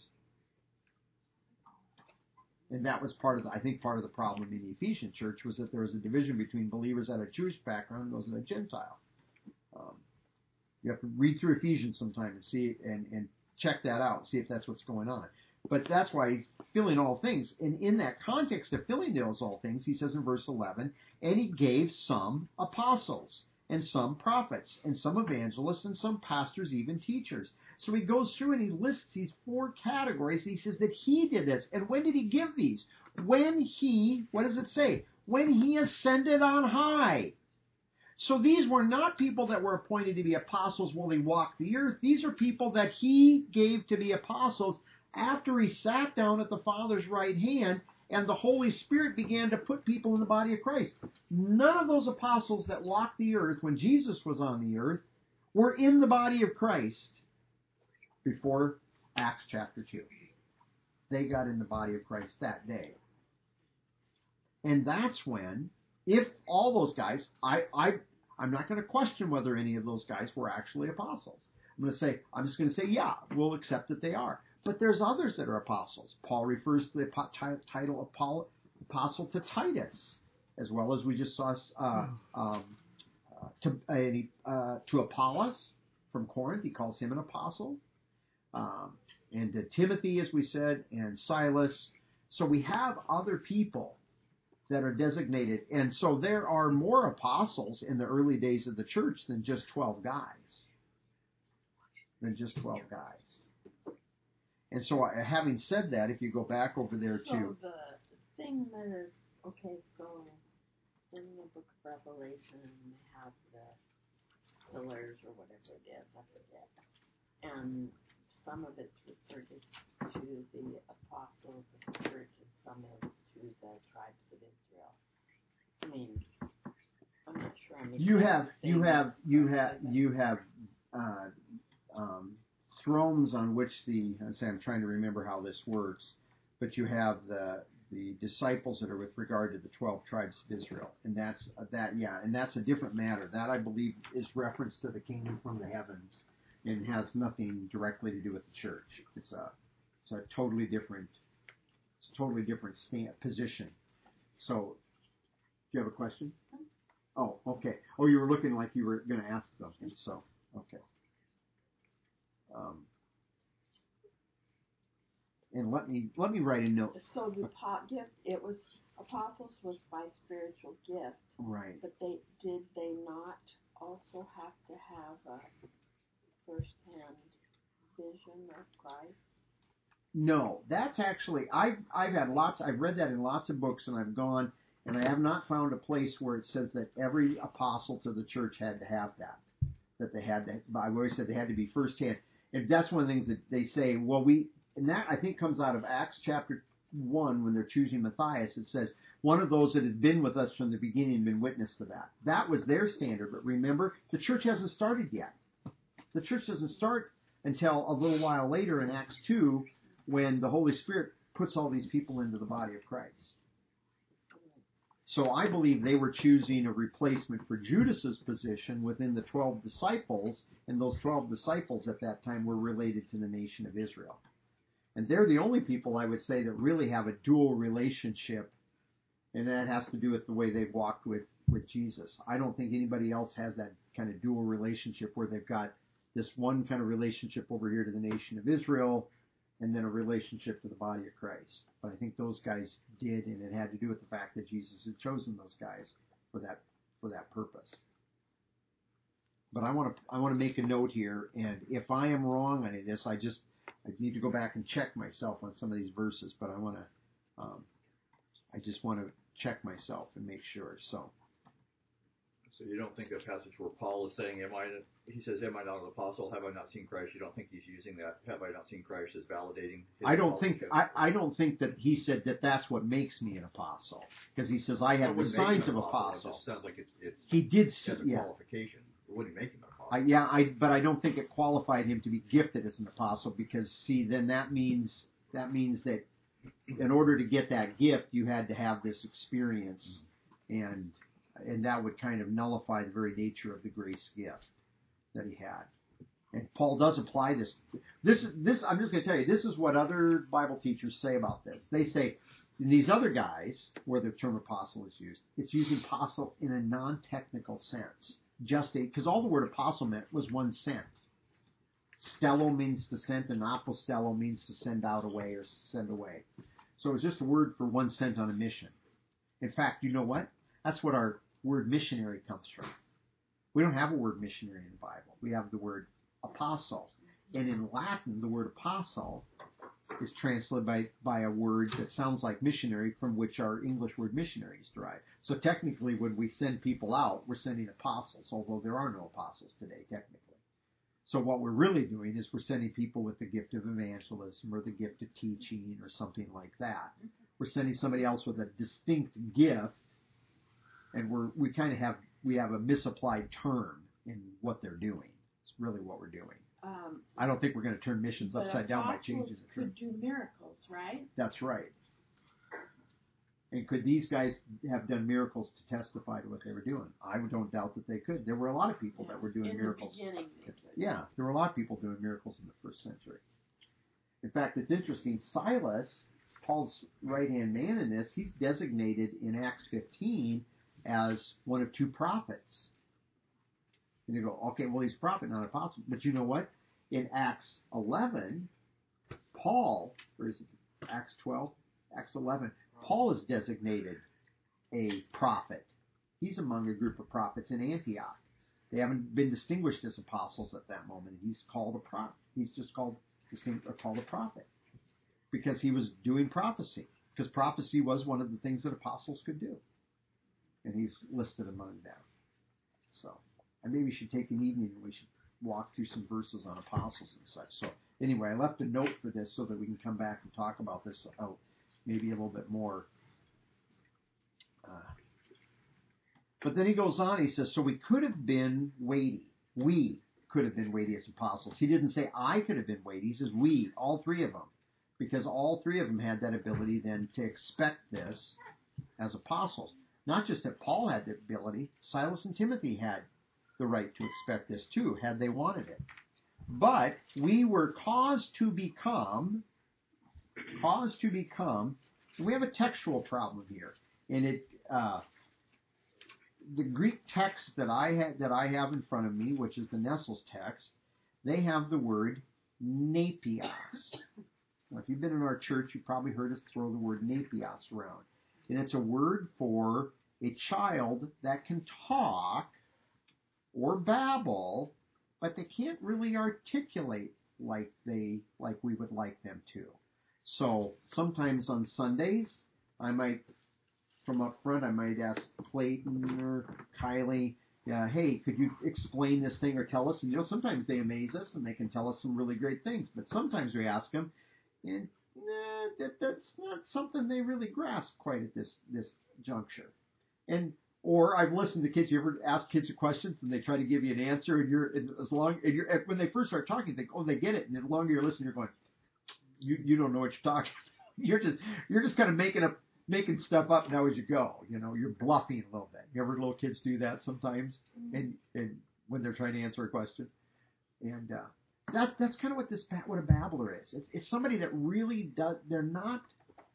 And that was part of the, I think part of the problem in the Ephesian church was that there was a division between believers that had a Jewish background and those that had a Gentile. Um, you have to read through Ephesians sometime and see and, and check that out, see if that's what's going on. But that's why he's filling all things. And in that context of filling those all things, he says in verse eleven, "And he gave some apostles, and some prophets, and some evangelists, and some pastors, even teachers." So he goes through and he lists these four categories. He says that he did this. And when did he give these? When he, what does it say? When he ascended on high. So these were not people that were appointed to be apostles while he walked the earth. These are people that he gave to be apostles after he sat down at the Father's right hand and the Holy Spirit began to put people in the body of Christ. None of those apostles that walked the earth when Jesus was on the earth were in the body of Christ before Acts chapter two. They got in the body of Christ that day. And that's when, if all those guys, I, I, I'm not going to question whether any of those guys were actually apostles. I'm going to say, I'm just going to say, yeah, we'll accept that they are. But there's others that are apostles. Paul refers to the title of Paul, apostle to Titus, as well as we just saw uh, um, uh, to, uh, to Apollos from Corinth. He calls him an apostle. Um, and to Timothy, as we said, and Silas. So we have other people that are designated. And so there are more apostles in the early days of the church than just twelve guys. Than just twelve guys. And so, uh, having said that, if you go back over there so to... So the thing that is, okay, so in the book of Revelation, they have the pillars or whatever it is, I forget. And some of it's referred to the apostles of the church and some is to the tribes of Israel. I mean, I'm not sure I'm You have, you have, you have, you have, uh, um, thrones on which the, I say I'm trying to remember how this works, but you have the the disciples that are with regard to the twelve tribes of Israel, and that's uh, that yeah, and that's a different matter. That I believe is reference to the kingdom from the heavens, and has nothing directly to do with the church. It's a it's a totally different it's a totally different stand, position. So, do you have a question? Oh, okay. Oh, you were looking like you were going to ask something. So, okay. Um, and let me let me write a note. So the po- gift, it was apostles was by spiritual gift, right? But they did they not also have to have a first-hand vision of Christ? No, that's actually I've I've had lots. I've read that in lots of books, and I've gone and I have not found a place where it says that every apostle to the church had to have that. That they had to. I've always said they had to be first-hand. And that's one of the things that they say, well, we, and that I think comes out of Acts chapter one when they're choosing Matthias. It says, one of those that had been with us from the beginning and been witness to that. That was their standard. But remember, the church hasn't started yet. The church doesn't start until a little while later in Acts two when the Holy Spirit puts all these people into the body of Christ. So I believe they were choosing a replacement for Judas's position within the twelve disciples, and those twelve disciples at that time were related to the nation of Israel. And they're the only people, I would say, that really have a dual relationship, and that has to do with the way they've walked with with Jesus. I don't think anybody else has that kind of dual relationship where they've got this one kind of relationship over here to the nation of Israel and then a relationship to the body of Christ. But I think those guys did, and it had to do with the fact that Jesus had chosen those guys for that for that purpose. But I want to I want to make a note here, and if I am wrong on this, I just I need to go back and check myself on some of these verses. But I want to um, I just want to check myself and make sure. So. So you don't think a passage where Paul is saying, "Am I?" He says, "Am I not an apostle? Have I not seen Christ?" You don't think he's using that "Have I not seen Christ" as validating? His I don't think I, I don't think that he said that that's what makes me an apostle, because he says I have the signs of apostle. It just sounds like it's, it's he did as a yeah. qualification. It wouldn't make him an apostle. I, yeah, I but I don't think it qualified him to be gifted as an apostle, because see, then that means that means that in order to get that gift, you had to have this experience, and and that would kind of nullify the very nature of the grace gift that he had. And Paul does apply this. This this I'm just going to tell you, this is what other Bible teachers say about this. They say in these other guys, where the term apostle is used, it's using apostle in a non-technical sense. Just a because all the word apostle meant was one sent. Stello means to send, and apostello means to send out away or send away. So it's just a word for one sent on a mission. In fact, you know what? That's what our word missionary comes from. We don't have a word missionary in the Bible. We have the word apostle. And in Latin, the word apostle is translated by, by a word that sounds like missionary, from which our English word missionary is derived. So technically, when we send people out, we're sending apostles, although there are no apostles today, technically. So what we're really doing is we're sending people with the gift of evangelism or the gift of teaching or something like that. We're sending somebody else with a distinct gift, and we're we kind of have we have a misapplied term in what they're doing. It's really what we're doing. Um, I don't think we're going to turn missions but upside down by apostles changing the term. could do miracles, right? That's right. And could these guys have done miracles to testify to what they were doing? I don't doubt that they could. There were a lot of people Yeah. that were doing in miracles. The beginning, they could. Yeah, there were a lot of people doing miracles in the first century. In fact, it's interesting. Silas, Paul's right-hand man in this, he's designated in Acts fifteen as one of two prophets. And you go, okay, well, he's a prophet, not an apostle. But you know what? In Acts eleven, Paul, or is it Acts twelve? Acts eleven, Paul is designated a prophet. He's among a group of prophets in Antioch. They haven't been distinguished as apostles at that moment. He's called a prophet. He's just called distinct or called a prophet because he was doing prophecy. Because prophecy was one of the things that apostles could do, and he's listed among them. So, I maybe should take an evening and we should walk through some verses on apostles and such. So, anyway, I left a note for this so that we can come back and talk about this out maybe a little bit more. Uh, but then he goes on, he says, so we could have been weighty. We could have been weighty as apostles. He didn't say I could have been weighty. He says we, all three of them. Because all three of them had that ability then to expect this as apostles. Not just that Paul had the ability, Silas and Timothy had the right to expect this too, had they wanted it. But we were caused to become, caused to become, we have a textual problem here. And it, uh, the Greek text that I have, that I have in front of me, which is the Nestle's text, they have the word napios. Now, if you've been in our church, you've probably heard us throw the word napios around. And it's a word for a child that can talk or babble, but they can't really articulate like they like we would like them to. So sometimes on Sundays, I might, from up front, I might ask Clayton or Kylie, uh, hey, could you explain this thing or tell us? And you know, sometimes they amaze us and they can tell us some really great things, but sometimes we ask them, and nah, that, that's not something they really grasp quite at this this juncture. And or I've listened to kids. You ever ask kids questions and they try to give you an answer, and you're and as long and you're when they first start talking, you think, oh, they get it, and the longer you're listening, you're going, you you don't know what you're talking. You're just you're just kind of making up making stuff up now as you go. You know, you're bluffing a little bit. You ever little kids do that sometimes, and and when they're trying to answer a question, and. uh That, that's kind of what this what a babbler is. It's, it's somebody that really does. They're not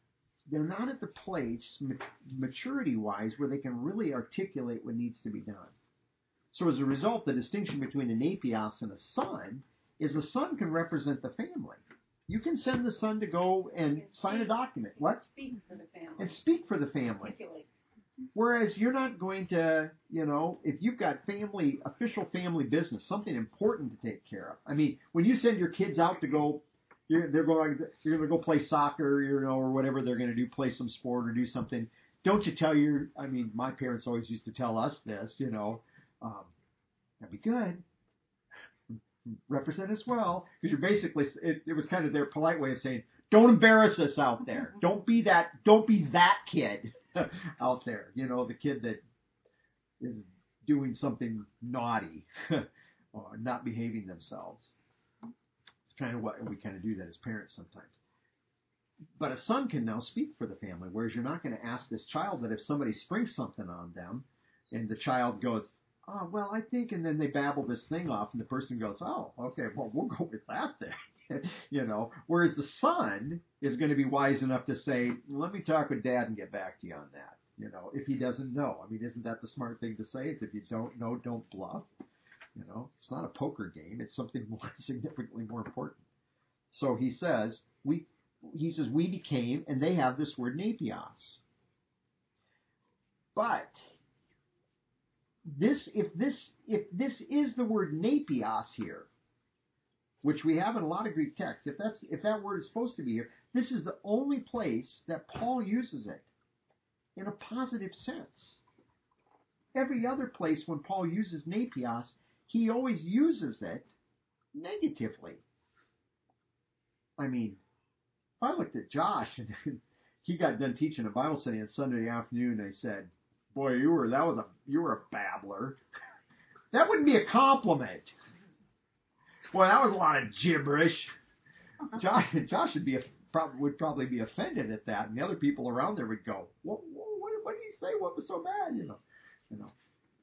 they're not at the place, maturity-wise, where they can really articulate what needs to be done. So as a result, the distinction between an apios and a son is a son can represent the family. You can send the son to go and sign a document. What? Speak for the family. And speak for the family. Articulate. Whereas you're not going to, you know, if you've got family, official family business, something important to take care of. I mean, when you send your kids out to go, you're, they're going, you're going to go play soccer, you know, or whatever they're going to do, play some sport or do something. Don't you tell your, I mean, my parents always used to tell us this, you know, um, that'd be good. Represent us well, because you're basically, it, it was kind of their polite way of saying, don't embarrass us out there. Don't be that, don't be that kid out there. You know, the kid that is doing something naughty or not behaving themselves. It's kind of what we kind of do that as parents sometimes. But a son can now speak for the family, whereas you're not going to ask this child that if somebody springs something on them and the child goes, oh, well, I think, and then they babble this thing off, and the person goes, oh, okay, well, we'll go with that then. You know, whereas the son is going to be wise enough to say, let me talk with Dad and get back to you on that. You know, if he doesn't know. I mean, isn't that the smart thing to say? Is if you don't know, don't bluff. You know, it's not a poker game. It's something more significantly more important. So he says, we, he says, we became, and they have this word napios. But This, if this, if this is the word napios here, which we have in a lot of Greek texts, if that's, if that word is supposed to be here, this is the only place that Paul uses it in a positive sense. Every other place when Paul uses napios, he always uses it negatively. I mean, if I looked at Josh and he got done teaching a Bible study on Sunday afternoon, and I said, boy, you were, that was a, you were a babbler. That wouldn't be a compliment. Boy, that was a lot of gibberish. Josh, Josh would be, a, probably, would probably be offended at that, and the other people around there would go, what, what, what did he say? What was so bad? You know, you know.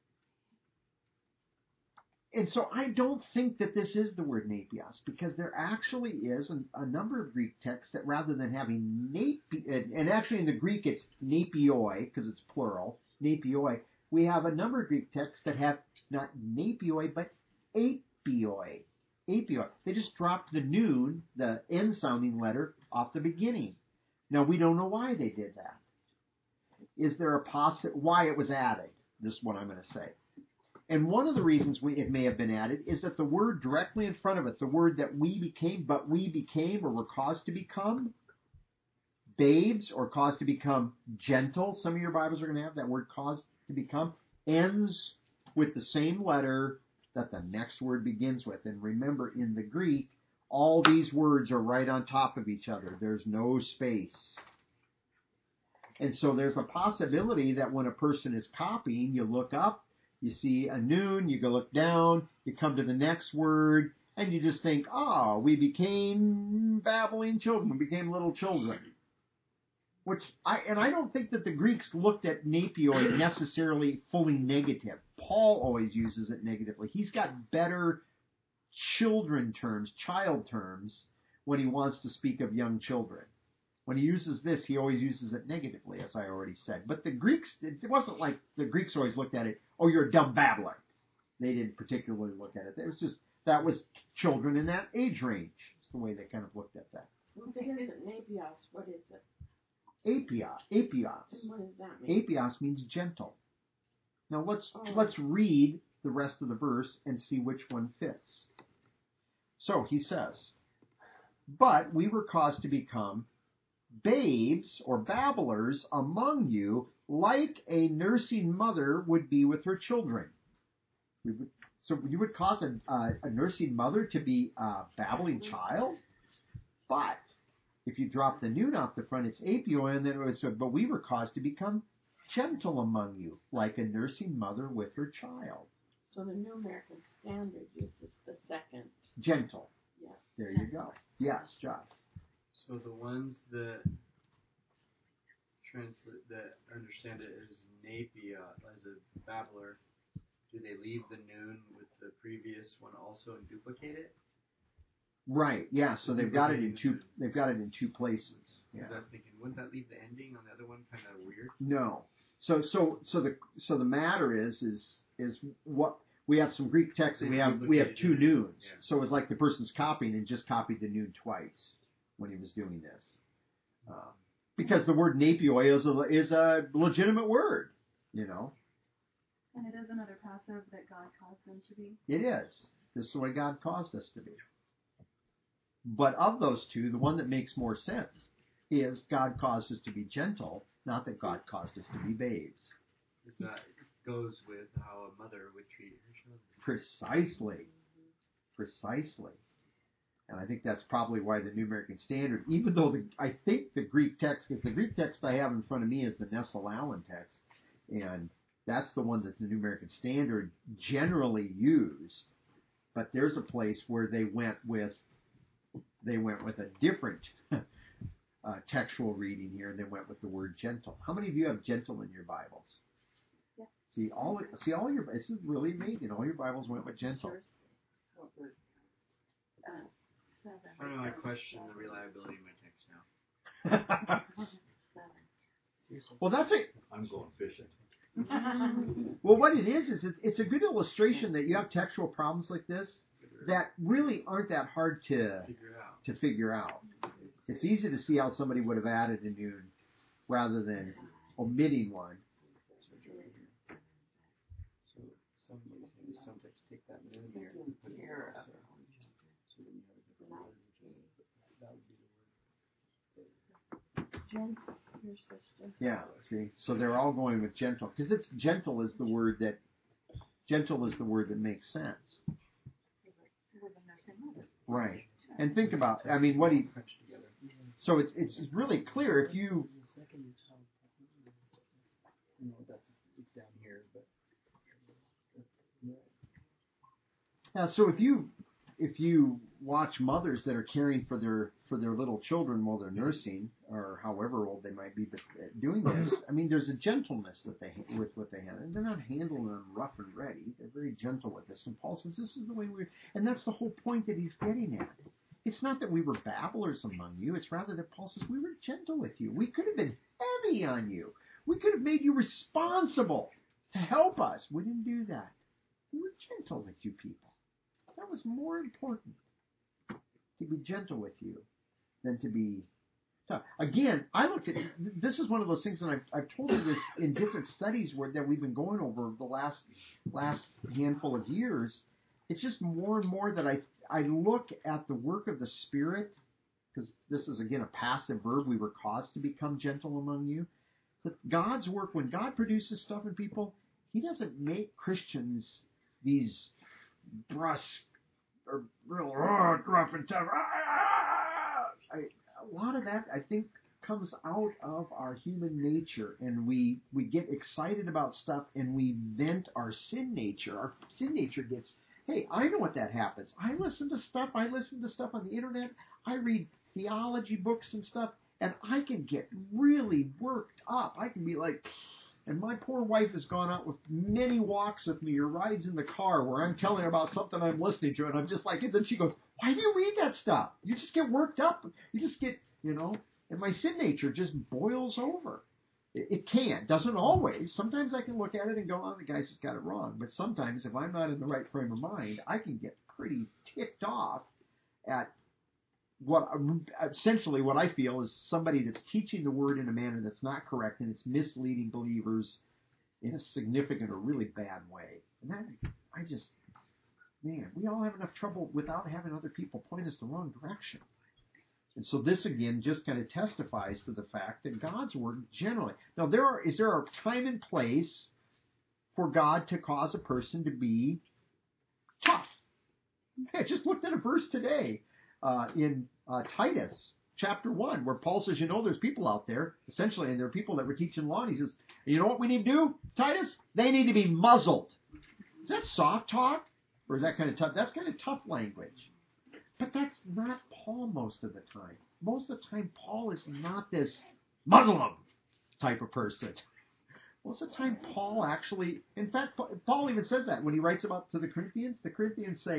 And so I don't think that this is the word napios, because there actually is a, a number of Greek texts that rather than having napi, and actually in the Greek it's napioi, because it's plural, napioi, we have a number of Greek texts that have not napioi, but apioi. Apioi. They just dropped the noon, the N-sounding letter, off the beginning. Now, we don't know why they did that. Is there a possi- why it was added? This is what I'm going to say. And one of the reasons we, it may have been added is that the word directly in front of it, the word that we became, but we became or were caused to become, babes or caused to become gentle, some of your Bibles are going to have that word caused to become, ends with the same letter that the next word begins with. And remember, in the Greek, all these words are right on top of each other. There's no space. And so there's a possibility that when a person is copying, you look up, you see a noon, you go look down, you come to the next word, and you just think, oh, we became babbling children, we became little children. Which I and I don't think that the Greeks looked at napioi necessarily fully negative. Paul always uses it negatively. He's got better children terms, child terms, when he wants to speak of young children. When he uses this, he always uses it negatively, as I already said. But the Greeks, it wasn't like the Greeks always looked at it, oh, you're a dumb babbler. They didn't particularly look at it. It was just, that was children in that age range. It's the way they kind of looked at that. Well, if it isn't napios, what is it? Apios. Apios. What does that mean? Apios means gentle. Now let's Oh. let's read the rest of the verse and see which one fits. So he says, but we were caused to become babes or babblers among you, like a nursing mother would be with her children. We would, so you would cause a, a, a nursing mother to be a babbling child? But if you drop the noon off the front, it's apioi, and then it was, but we were caused to become gentle among you, like a nursing mother with her child. So the New American Standard uses the second. Gentle. Yeah. There you go. Yes, Josh. So the ones that translate that understand it as napia, as a babbler, do they leave the noon with the previous one also and duplicate it? Right. Yeah. So they've got it in two. They've got it in two places. Yeah. I was thinking, wouldn't that leave the ending on the other one kind of weird? No. So so so the so the matter is is is what we have some Greek text and we have we have two noons. Yeah. So it's like the person's copying and just copied the noon twice when he was doing this, uh, because the word napioi is a is a legitimate word, you know. And it is another passive that God caused them to be. It is. This is the way God caused us to be. But of those two, the one that makes more sense is God caused us to be gentle, not that God caused us to be babes. Because that goes with how a mother would treat her children. Precisely. Precisely. And I think that's probably why the New American Standard, even though the, I think the Greek text, because the Greek text I have in front of me is the Nestle-Aland text, and that's the one that the New American Standard generally used. But there's a place where they went with they went with a different uh, textual reading here, and they went with the word gentle. How many of you have gentle in your Bibles? Yeah. See all see all your this is really amazing. All your Bibles went with gentle. Uh, seven. I don't know, I question the reliability of my text now. Seven. Well, that's it. I'm going fishing. Well, what it is is it, it's a good illustration that you have textual problems like this that really aren't that hard to Figure out. to figure out. It's easy to see how somebody would have added a noon rather than omitting one. So some some texts take that noon there and put it there also. So then you have a different word, which is that would be the word. Gentle, your sister. Yeah, see, so they're all going with gentle because it's gentle is the word that gentle is the word that makes sense. Right. And think about, I mean, what he, so it's it's really clear if you, You know, that's it's down here, but now, so if you, if you watch mothers that are caring for their, for their little children while they're nursing, or however old they might be, but doing this, I mean, there's a gentleness that they, with what they have, and they're not handling them rough and ready. They're very gentle with this. And Paul says, this is the way we, and that's the whole point that he's getting at. It's not that we were babblers among you. It's rather that Paul says we were gentle with you. We could have been heavy on you. We could have made you responsible to help us. We didn't do that. We were gentle with you people. That was more important, to be gentle with you than to be tough. Again, I look at, this is one of those things, and I've, I've told you this in different studies where, that we've been going over the last last handful of years. It's just more and more that I I look at the work of the Spirit, because this is, again, a passive verb. We were caused to become gentle among you. But God's work, when God produces stuff in people, He doesn't make Christians these brusque or real oh, gruff and tough. I, a lot of that, I think, comes out of our human nature, and we we get excited about stuff, and we vent our sin nature. Our sin nature gets, hey, I know what that happens. I listen to stuff. I listen to stuff on the internet. I read theology books and stuff, and I can get really worked up. I can be like, and my poor wife has gone out with many walks with me or rides in the car where I'm telling her about something I'm listening to, and I'm just like, and then she goes, why do you read that stuff? You just get worked up. You just get, you know, and my sin nature just boils over. It, it can. Doesn't always. Sometimes I can look at it and go, oh, the guy's just got it wrong. But sometimes if I'm not in the right frame of mind, I can get pretty ticked off at what essentially what I feel is somebody that's teaching the word in a manner that's not correct, and it's misleading believers in a significant or really bad way. And that, I just, man, we all have enough trouble without having other people point us the wrong direction. And so this again just kind of testifies to the fact that God's word generally. Now there are is there a time and place for God to cause a person to be tough? I just looked at a verse today. Uh, in uh, Titus chapter one, where Paul says, you know, there's people out there, essentially, and there are people that were teaching law, and he says, you know what we need to do, Titus? They need to be muzzled. Is that soft talk? Or is that kind of tough? That's kind of tough language. But that's not Paul most of the time. Most of the time, Paul is not this muzzle them type of person. Most of the time, Paul actually, in fact, Paul even says that when he writes about to the Corinthians. The Corinthians say,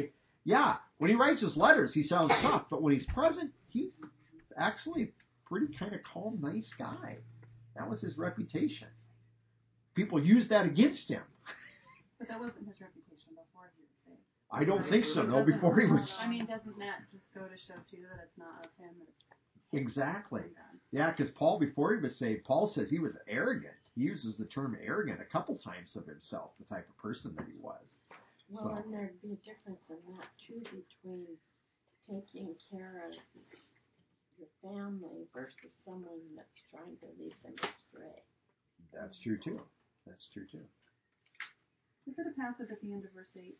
Yeah, when he writes his letters, he sounds tough, but when he's present, he's actually a pretty kind of calm, nice guy. That was his reputation. People used that against him. But that wasn't his reputation before he was saved. I don't think so, no, before he was... I mean, doesn't that just go to show, too, that it's not of him, that it's... Exactly. Yeah, because Paul, before he was saved, Paul says he was arrogant. He uses the term arrogant a couple times of himself, the type of person that he was. Well, So. and there'd be a difference in that, too, between taking care of your family versus someone that's trying to lead them astray. That's true, too. That's true, too. Is it a passage at the end of verse eight?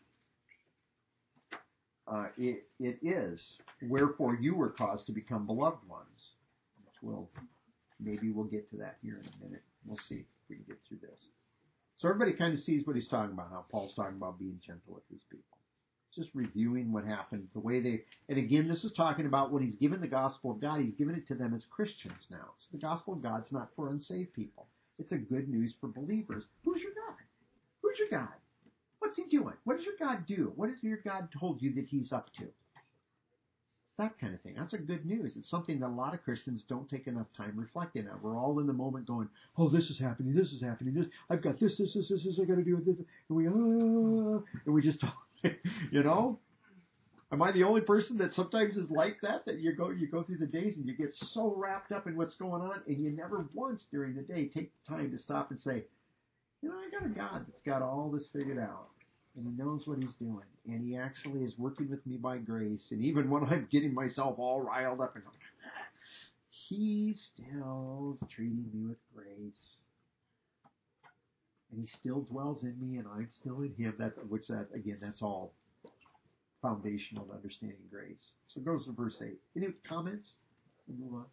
Uh, it, it is, wherefore you were caused to become beloved ones. Which we'll, maybe we'll get to that here in a minute. We'll see if we can get through this. So everybody kind of sees what he's talking about, how Paul's talking about being gentle with these people. Just reviewing what happened, the way they, and again, this is talking about when he's given the gospel of God, he's given it to them as Christians now. So the gospel of God's not for unsaved people. It's a good news for believers. Who's your God? Who's your God? What's he doing? What does your God do? What has your God told you that he's up to? It's that kind of thing. That's a good news. It's something that a lot of Christians don't take enough time reflecting on. We're all in the moment going, oh, this is happening, this is happening, this, I've got this, this, this, this, this, I got to do this, and we, uh, and we just, you know, am I the only person that sometimes is like that, that you go, you go through the days and you get so wrapped up in what's going on, and you never once during the day take the time to stop and say, you know, I got a God that's got all this figured out, and he knows what he's doing, and he actually is working with me by grace, and even when I'm getting myself all riled up, and he still is treating me with grace, and he still dwells in me, and I'm still in him. That's which that again, that's all foundational to understanding grace. So it goes to verse eight. Any comments? We'll move on.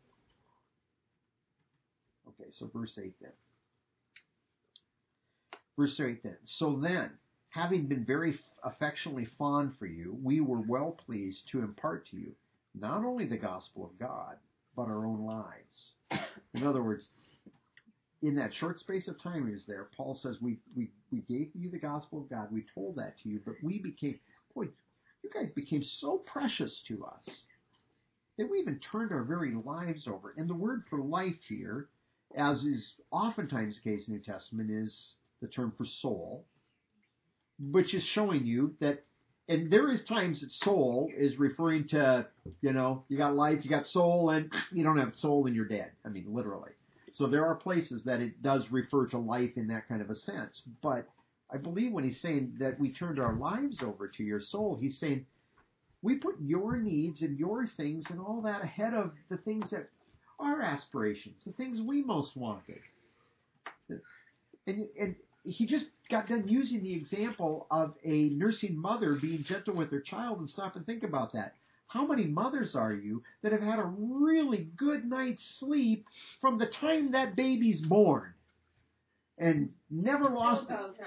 Okay, so verse eight then. Verse eight then. So then, having been very affectionately fond for you, we were well pleased to impart to you not only the gospel of God, but our own lives. In other words, in that short space of time he was there, Paul says, we, we, we gave you the gospel of God, we told that to you, but we became, boy, you guys became so precious to us that we even turned our very lives over. And the word for life here, as is oftentimes the case in the New Testament, is the term for soul, which is showing you that, and there is times that soul is referring to, you know, you got life, you got soul, and you don't have soul and you're dead. I mean, literally. So there are places that it does refer to life in that kind of a sense. But I believe when he's saying that we turned our lives over to your soul, he's saying we put your needs and your things and all that ahead of the things that our aspirations, the things we most wanted. And, and he just got done using the example of a nursing mother being gentle with her child, and stop and think about that. How many mothers are you that have had a really good night's sleep from the time that baby's born and never lost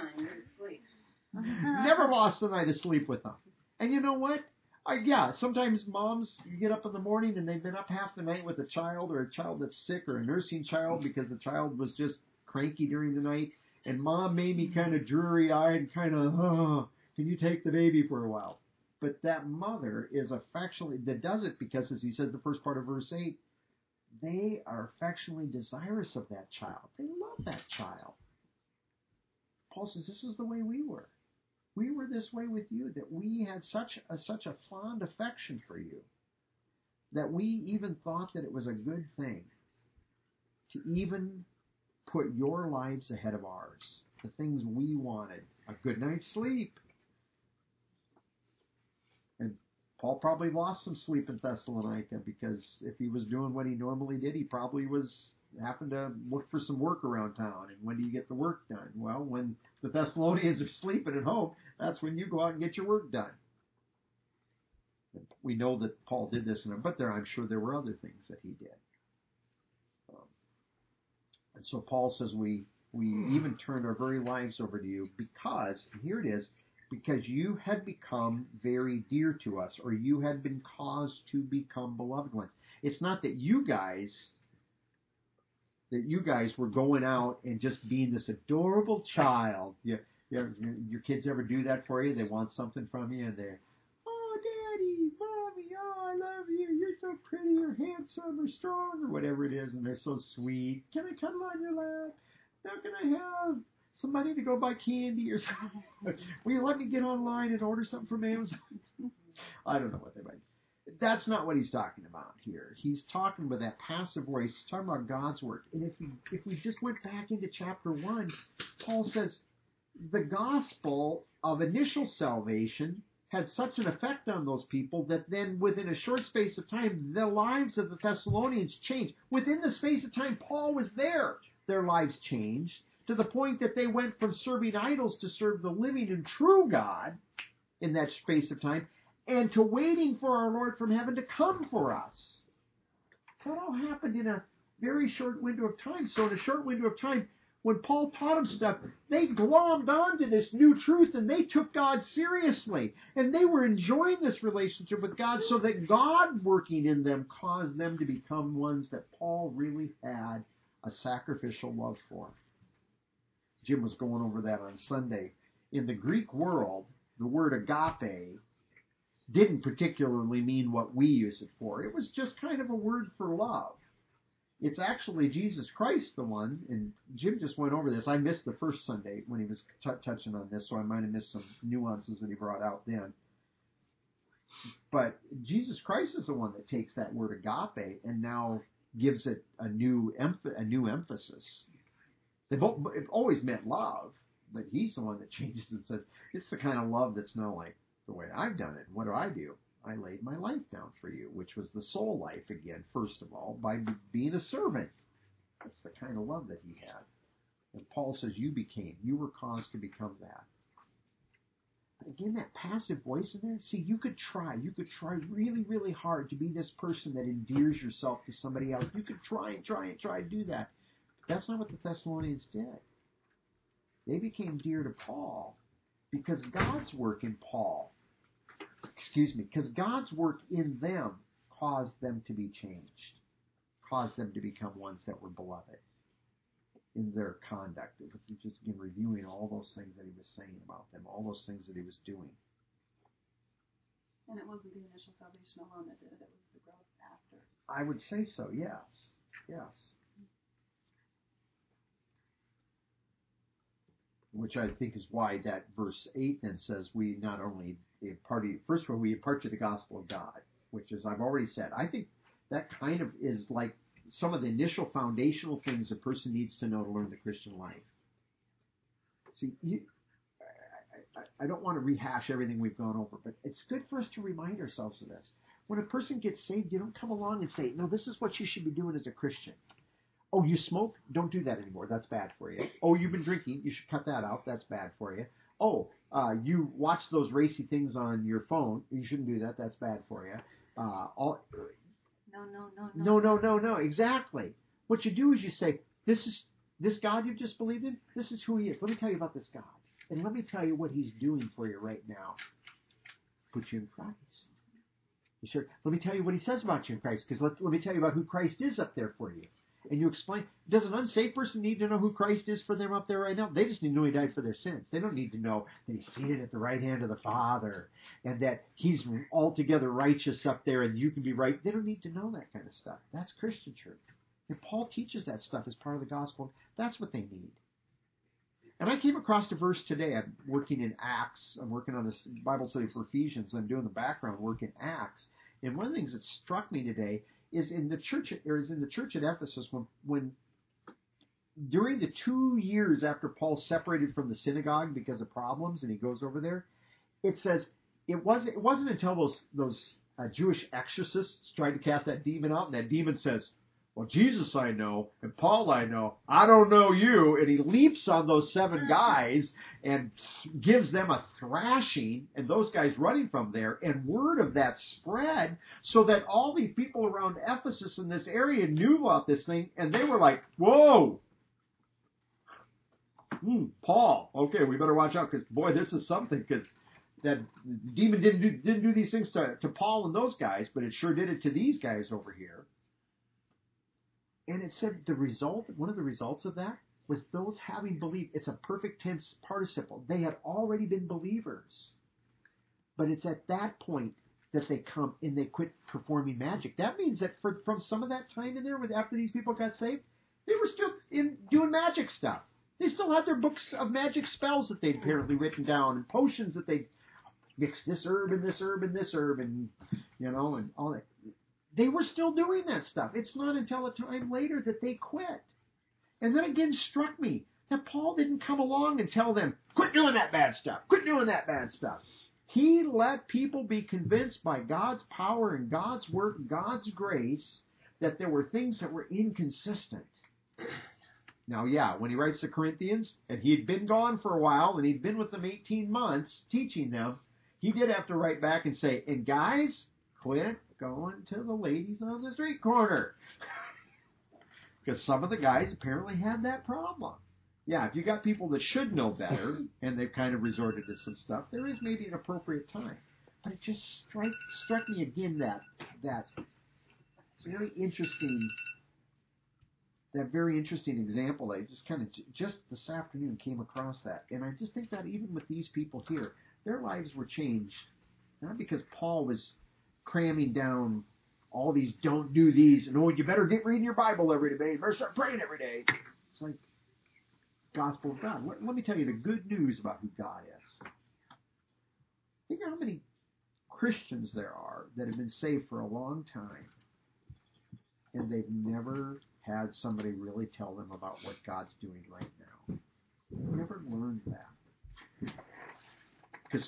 never lost a night of sleep with them? And you know what? I, yeah, sometimes moms you get up in the morning and they've been up half the night with a child, or a child that's sick, or a nursing child because the child was just cranky during the night. And mom made me kind of dreary-eyed and kind of, oh, can you take the baby for a while? But that mother is affectionately, that does it because, as he said in the first part of verse eight, they are affectionately desirous of that child. They love that child. Paul says this is the way we were. We were this way with you, that we had such a, such a fond affection for you that we even thought that it was a good thing to even put your lives ahead of ours. The things we wanted. A good night's sleep. And Paul probably lost some sleep in Thessalonica, because if he was doing what he normally did, he probably was having to look for some work around town. And when do you get the work done? Well, when the Thessalonians are sleeping at home, that's when you go out and get your work done. And we know that Paul did this, but there, I'm sure there were other things that he did. Um, and so Paul says we we even turned our very lives over to you because, and here it is, because you had become very dear to us, or you had been caused to become beloved ones. It's not that you guys that you guys were going out and just being this adorable child. You, you, your kids ever do that for you? They want something from you, and they're, oh, Daddy, Mommy, oh, I love you. You're so pretty or handsome or strong or whatever it is, and they're so sweet. Can I cuddle on your lap? Now can I have some money to go buy candy or something? Will you let me get online and order something from Amazon? I don't know what they might. That's not what he's talking about here. He's talking about that passive voice. He's talking about God's work. And if we if we just went back into chapter one, Paul says the gospel of initial salvation had such an effect on those people that then within a short space of time, the lives of the Thessalonians changed. Within the space of time Paul was there, their lives changed to the point that they went from serving idols to serve the living and true God in that space of time, and to waiting for our Lord from heaven to come for us. That all happened in a very short window of time. So in a short window of time, when Paul taught them stuff, they glommed onto this new truth and they took God seriously. And they were enjoying this relationship with God so that God working in them caused them to become ones that Paul really had a sacrificial love for. Jim was going over that on Sunday. In the Greek world, the word agape didn't particularly mean what we use it for. It was just kind of a word for love. It's actually Jesus Christ, the one, and Jim just went over this. I missed the first Sunday when he was t- touching on this, so I might have missed some nuances that he brought out then. But Jesus Christ is the one that takes that word agape and now gives it a new emph- a new emphasis. They've always meant love, but he's the one that changes and says, it's the kind of love that's not like the way I've done it. What do I do? I laid my life down for you, which was the soul life again, first of all, by being a servant. That's the kind of love that he had. And Paul says you became, you were caused to become that. But again, that passive voice in there, see, you could try, you could try really, really hard to be this person that endears yourself to somebody else. You could try and try and try to do that. But that's not what the Thessalonians did. They became dear to Paul because God's work in Paul Excuse me, because God's work in them caused them to be changed, caused them to become ones that were beloved in their conduct. Just again, reviewing all those things that he was saying about them, all those things that he was doing. And it wasn't the initial salvation alone that did it, it was the growth after. I would say so, yes. Yes. Which I think is why that verse eight then says we not only impart, first of all, we impart to the gospel of God, which is, I've already said, I think that kind of is like some of the initial foundational things a person needs to know to learn the Christian life. See, you, I, I, I don't want to rehash everything we've gone over, but it's good for us to remind ourselves of this. When a person gets saved, you don't come along and say, no, this is what you should be doing as a Christian. Oh, you smoke? Don't do that anymore. That's bad for you. Oh, you've been drinking? You should cut that out. That's bad for you. Oh, uh, you watch those racy things on your phone. You shouldn't do that. That's bad for you. Uh, all, No, no, no, no, no, no, no. Exactly. What you do is you say, this is this God you've just believed in? This is who he is. Let me tell you about this God. And let me tell you what he's doing for you right now. Put you in Christ. You sure? Let me tell you what he says about you in Christ, because let, let me tell you about who Christ is up there for you. And you explain, does an unsaved person need to know who Christ is for them up there right now? They just need to know he died for their sins. They don't need to know that he's seated at the right hand of the Father and that he's altogether righteous up there and you can be right. They don't need to know that kind of stuff. That's Christian truth. And Paul teaches that stuff as part of the gospel. That's what they need. And I came across a verse today. I'm working in Acts. I'm working on this Bible study for Ephesians. I'm doing the background work in Acts. And one of the things that struck me today is in the church, or is in the church at Ephesus when, when during the two years after Paul separated from the synagogue because of problems, and he goes over there, it says it was it wasn't until those those uh, Jewish exorcists tried to cast that demon out, and that demon says, "Well, Jesus I know, and Paul I know. I don't know you." And he leaps on those seven guys and gives them a thrashing, and those guys running from there. And word of that spread so that all these people around Ephesus in this area knew about this thing, and they were like, whoa, hmm, Paul, okay, we better watch out, because, boy, this is something, because that demon didn't do, didn't do these things to, to Paul and those guys, but it sure did it to these guys over here. And it said the result, one of the results of that was those having believed. It's a perfect tense participle. They had already been believers. But it's at that point that they come and they quit performing magic. That means that for, from some of that time in there, with after these people got saved, they were still in doing magic stuff. They still had their books of magic spells that they'd apparently written down, and potions that they'd mix this herb and this herb and this herb, and you know, and all that. They were still doing that stuff. It's not until a time later that they quit. And then again struck me that Paul didn't come along and tell them, quit doing that bad stuff, quit doing that bad stuff. He let people be convinced by God's power and God's work, God's grace, that there were things that were inconsistent. Now, yeah, when he writes the Corinthians, and he'd been gone for a while, and he'd been with them eighteen months teaching them, he did have to write back and say, and guys, quit going to the ladies on the street corner. Because some of the guys apparently had that problem. Yeah, if you got people that should know better, and they've kind of resorted to some stuff, there is maybe an appropriate time. But it just strike, struck me again that that very interesting, that very interesting example. I just kind of, just this afternoon came across that. And I just think that even with these people here, their lives were changed, not because Paul was cramming down all these don't do these, and oh, you better get reading your Bible every day, you better start praying every day. It's like, gospel of God. Let, let me tell you the good news about who God is. Think of how many Christians there are that have been saved for a long time, and they've never had somebody really tell them about what God's doing right now. They've never learned that. Because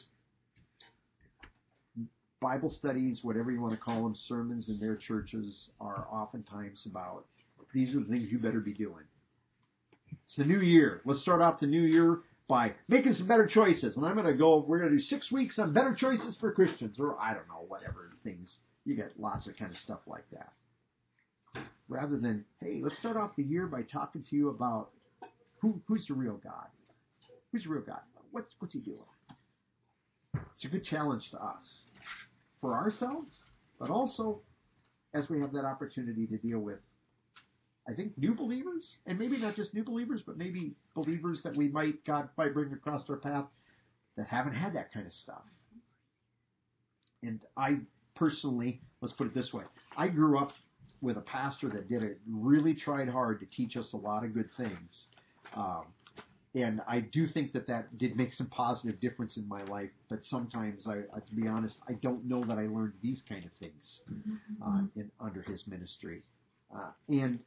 Bible studies, whatever you want to call them, sermons in their churches are oftentimes about, these are the things you better be doing. It's the new year. Let's start off the new year by making some better choices. And I'm going to go, we're going to do six weeks on better choices for Christians. Or I don't know, whatever things. You get lots of kind of stuff like that. Rather than, hey, let's start off the year by talking to you about who, who's the real God. Who's the real God? What's, what's he doing? It's a good challenge to us. For ourselves, but also as we have that opportunity to deal with, I think, new believers, and maybe not just new believers, but maybe believers that we might, God might bring across our path that haven't had that kind of stuff. And I personally, let's put it this way, I grew up with a pastor that did it, really tried hard to teach us a lot of good things. Um, and I do think that that did make some positive difference in my life, but sometimes, I, I, to be honest, I don't know that I learned these kind of things uh, in, under his ministry. Uh, and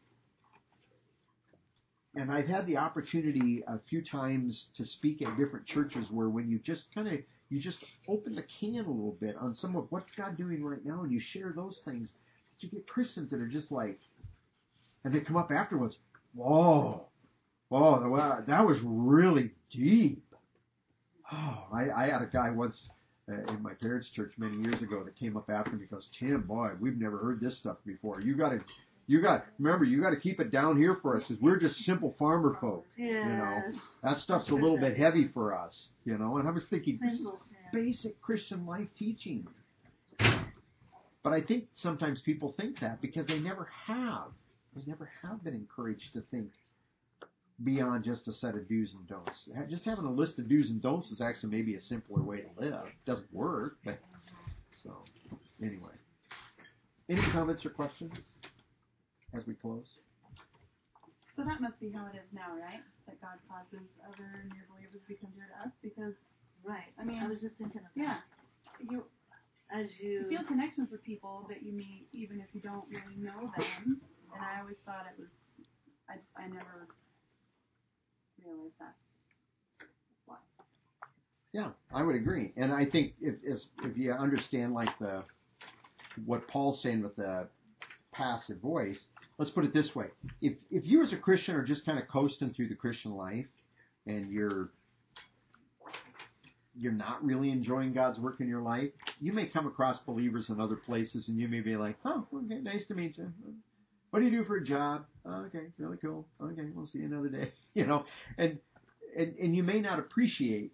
And I've had the opportunity a few times to speak at different churches where when you just kind of, you just open the can a little bit on some of what's God doing right now, and you share those things, you get Christians that are just like, and they come up afterwards, whoa, whoa, that was really deep. Oh, I, I had a guy once uh, in my parents' church many years ago that came up after me and goes, Tim, boy, we've never heard this stuff before. You got to, you got, remember, you got to keep it down here for us because we're just simple farmer folk. Yes. You know, that stuff's a little bit heavy for us. You know, and I was thinking, this is basic Christian life teaching. But I think sometimes people think that because they never have. They never have been encouraged to think beyond just a set of do's and don'ts. Just having a list of do's and don'ts is actually maybe a simpler way to live. It doesn't work, but so anyway. Any comments or questions as we close? So that must be how it is now, right? That God causes other new believers to become dear to us because, Right. I mean, I was just thinking of yeah, you as you, you feel connections with people that you meet even if you don't really know them. And I always thought it was, I just, I never realized that. That's why. Yeah, I would agree. And I think if if you understand like the what Paul's saying with the passive voice, let's put it this way. If if you as a Christian are just kind of coasting through the Christian life and you're you're not really enjoying God's work in your life, you may come across believers in other places and you may be like, oh, okay, nice to meet you. What do you do for a job? Oh, okay, really cool. Okay, we'll see you another day. You know, and and, and you may not appreciate,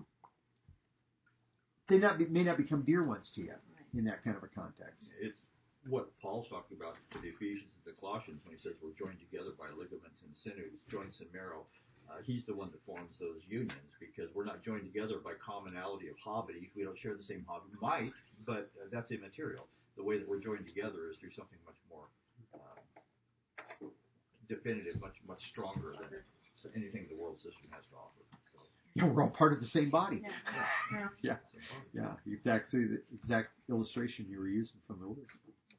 they not be, may not become dear ones to you in that kind of a context. It's what Paul's talking about to the Ephesians and the Colossians when he says we're joined together by ligaments and sinews, joints and marrow. Uh, he's the one that forms those unions because we're not joined together by commonality of hobbies. We don't share the same hobby. We might, but uh, that's immaterial. The way that we're joined together is through something much more uh, definitive, much much stronger than anything the world system has to offer. So, Yeah, we're all part of the same body. Yeah. Yeah. Yeah, yeah. It's actually the exact illustration you were using from the words.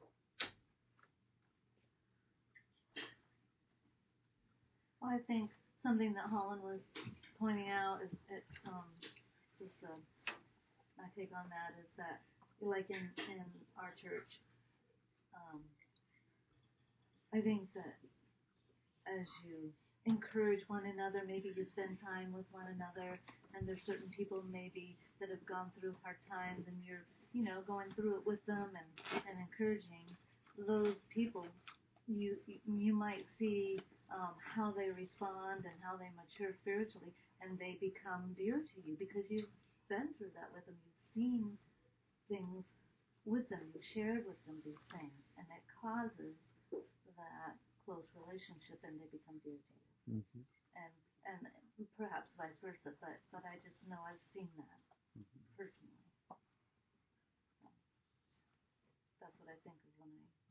Well, I think something that Holland was pointing out is it, um, just uh, my take on that is that, like in in our church, um, I think that as you encourage one another, maybe you spend time with one another, and there's certain people maybe that have gone through hard times, and you're, you know, going through it with them and, and encouraging those people. You you might see um, how they respond and how they mature spiritually, and they become dear to you because you've been through that with them. You've seen things with them. You've shared with them these things, and it causes that close relationship, and they become dear to you. Mm-hmm. And and perhaps vice versa, but but I just know I've seen that Mm-hmm. personally. So that's what I think of when I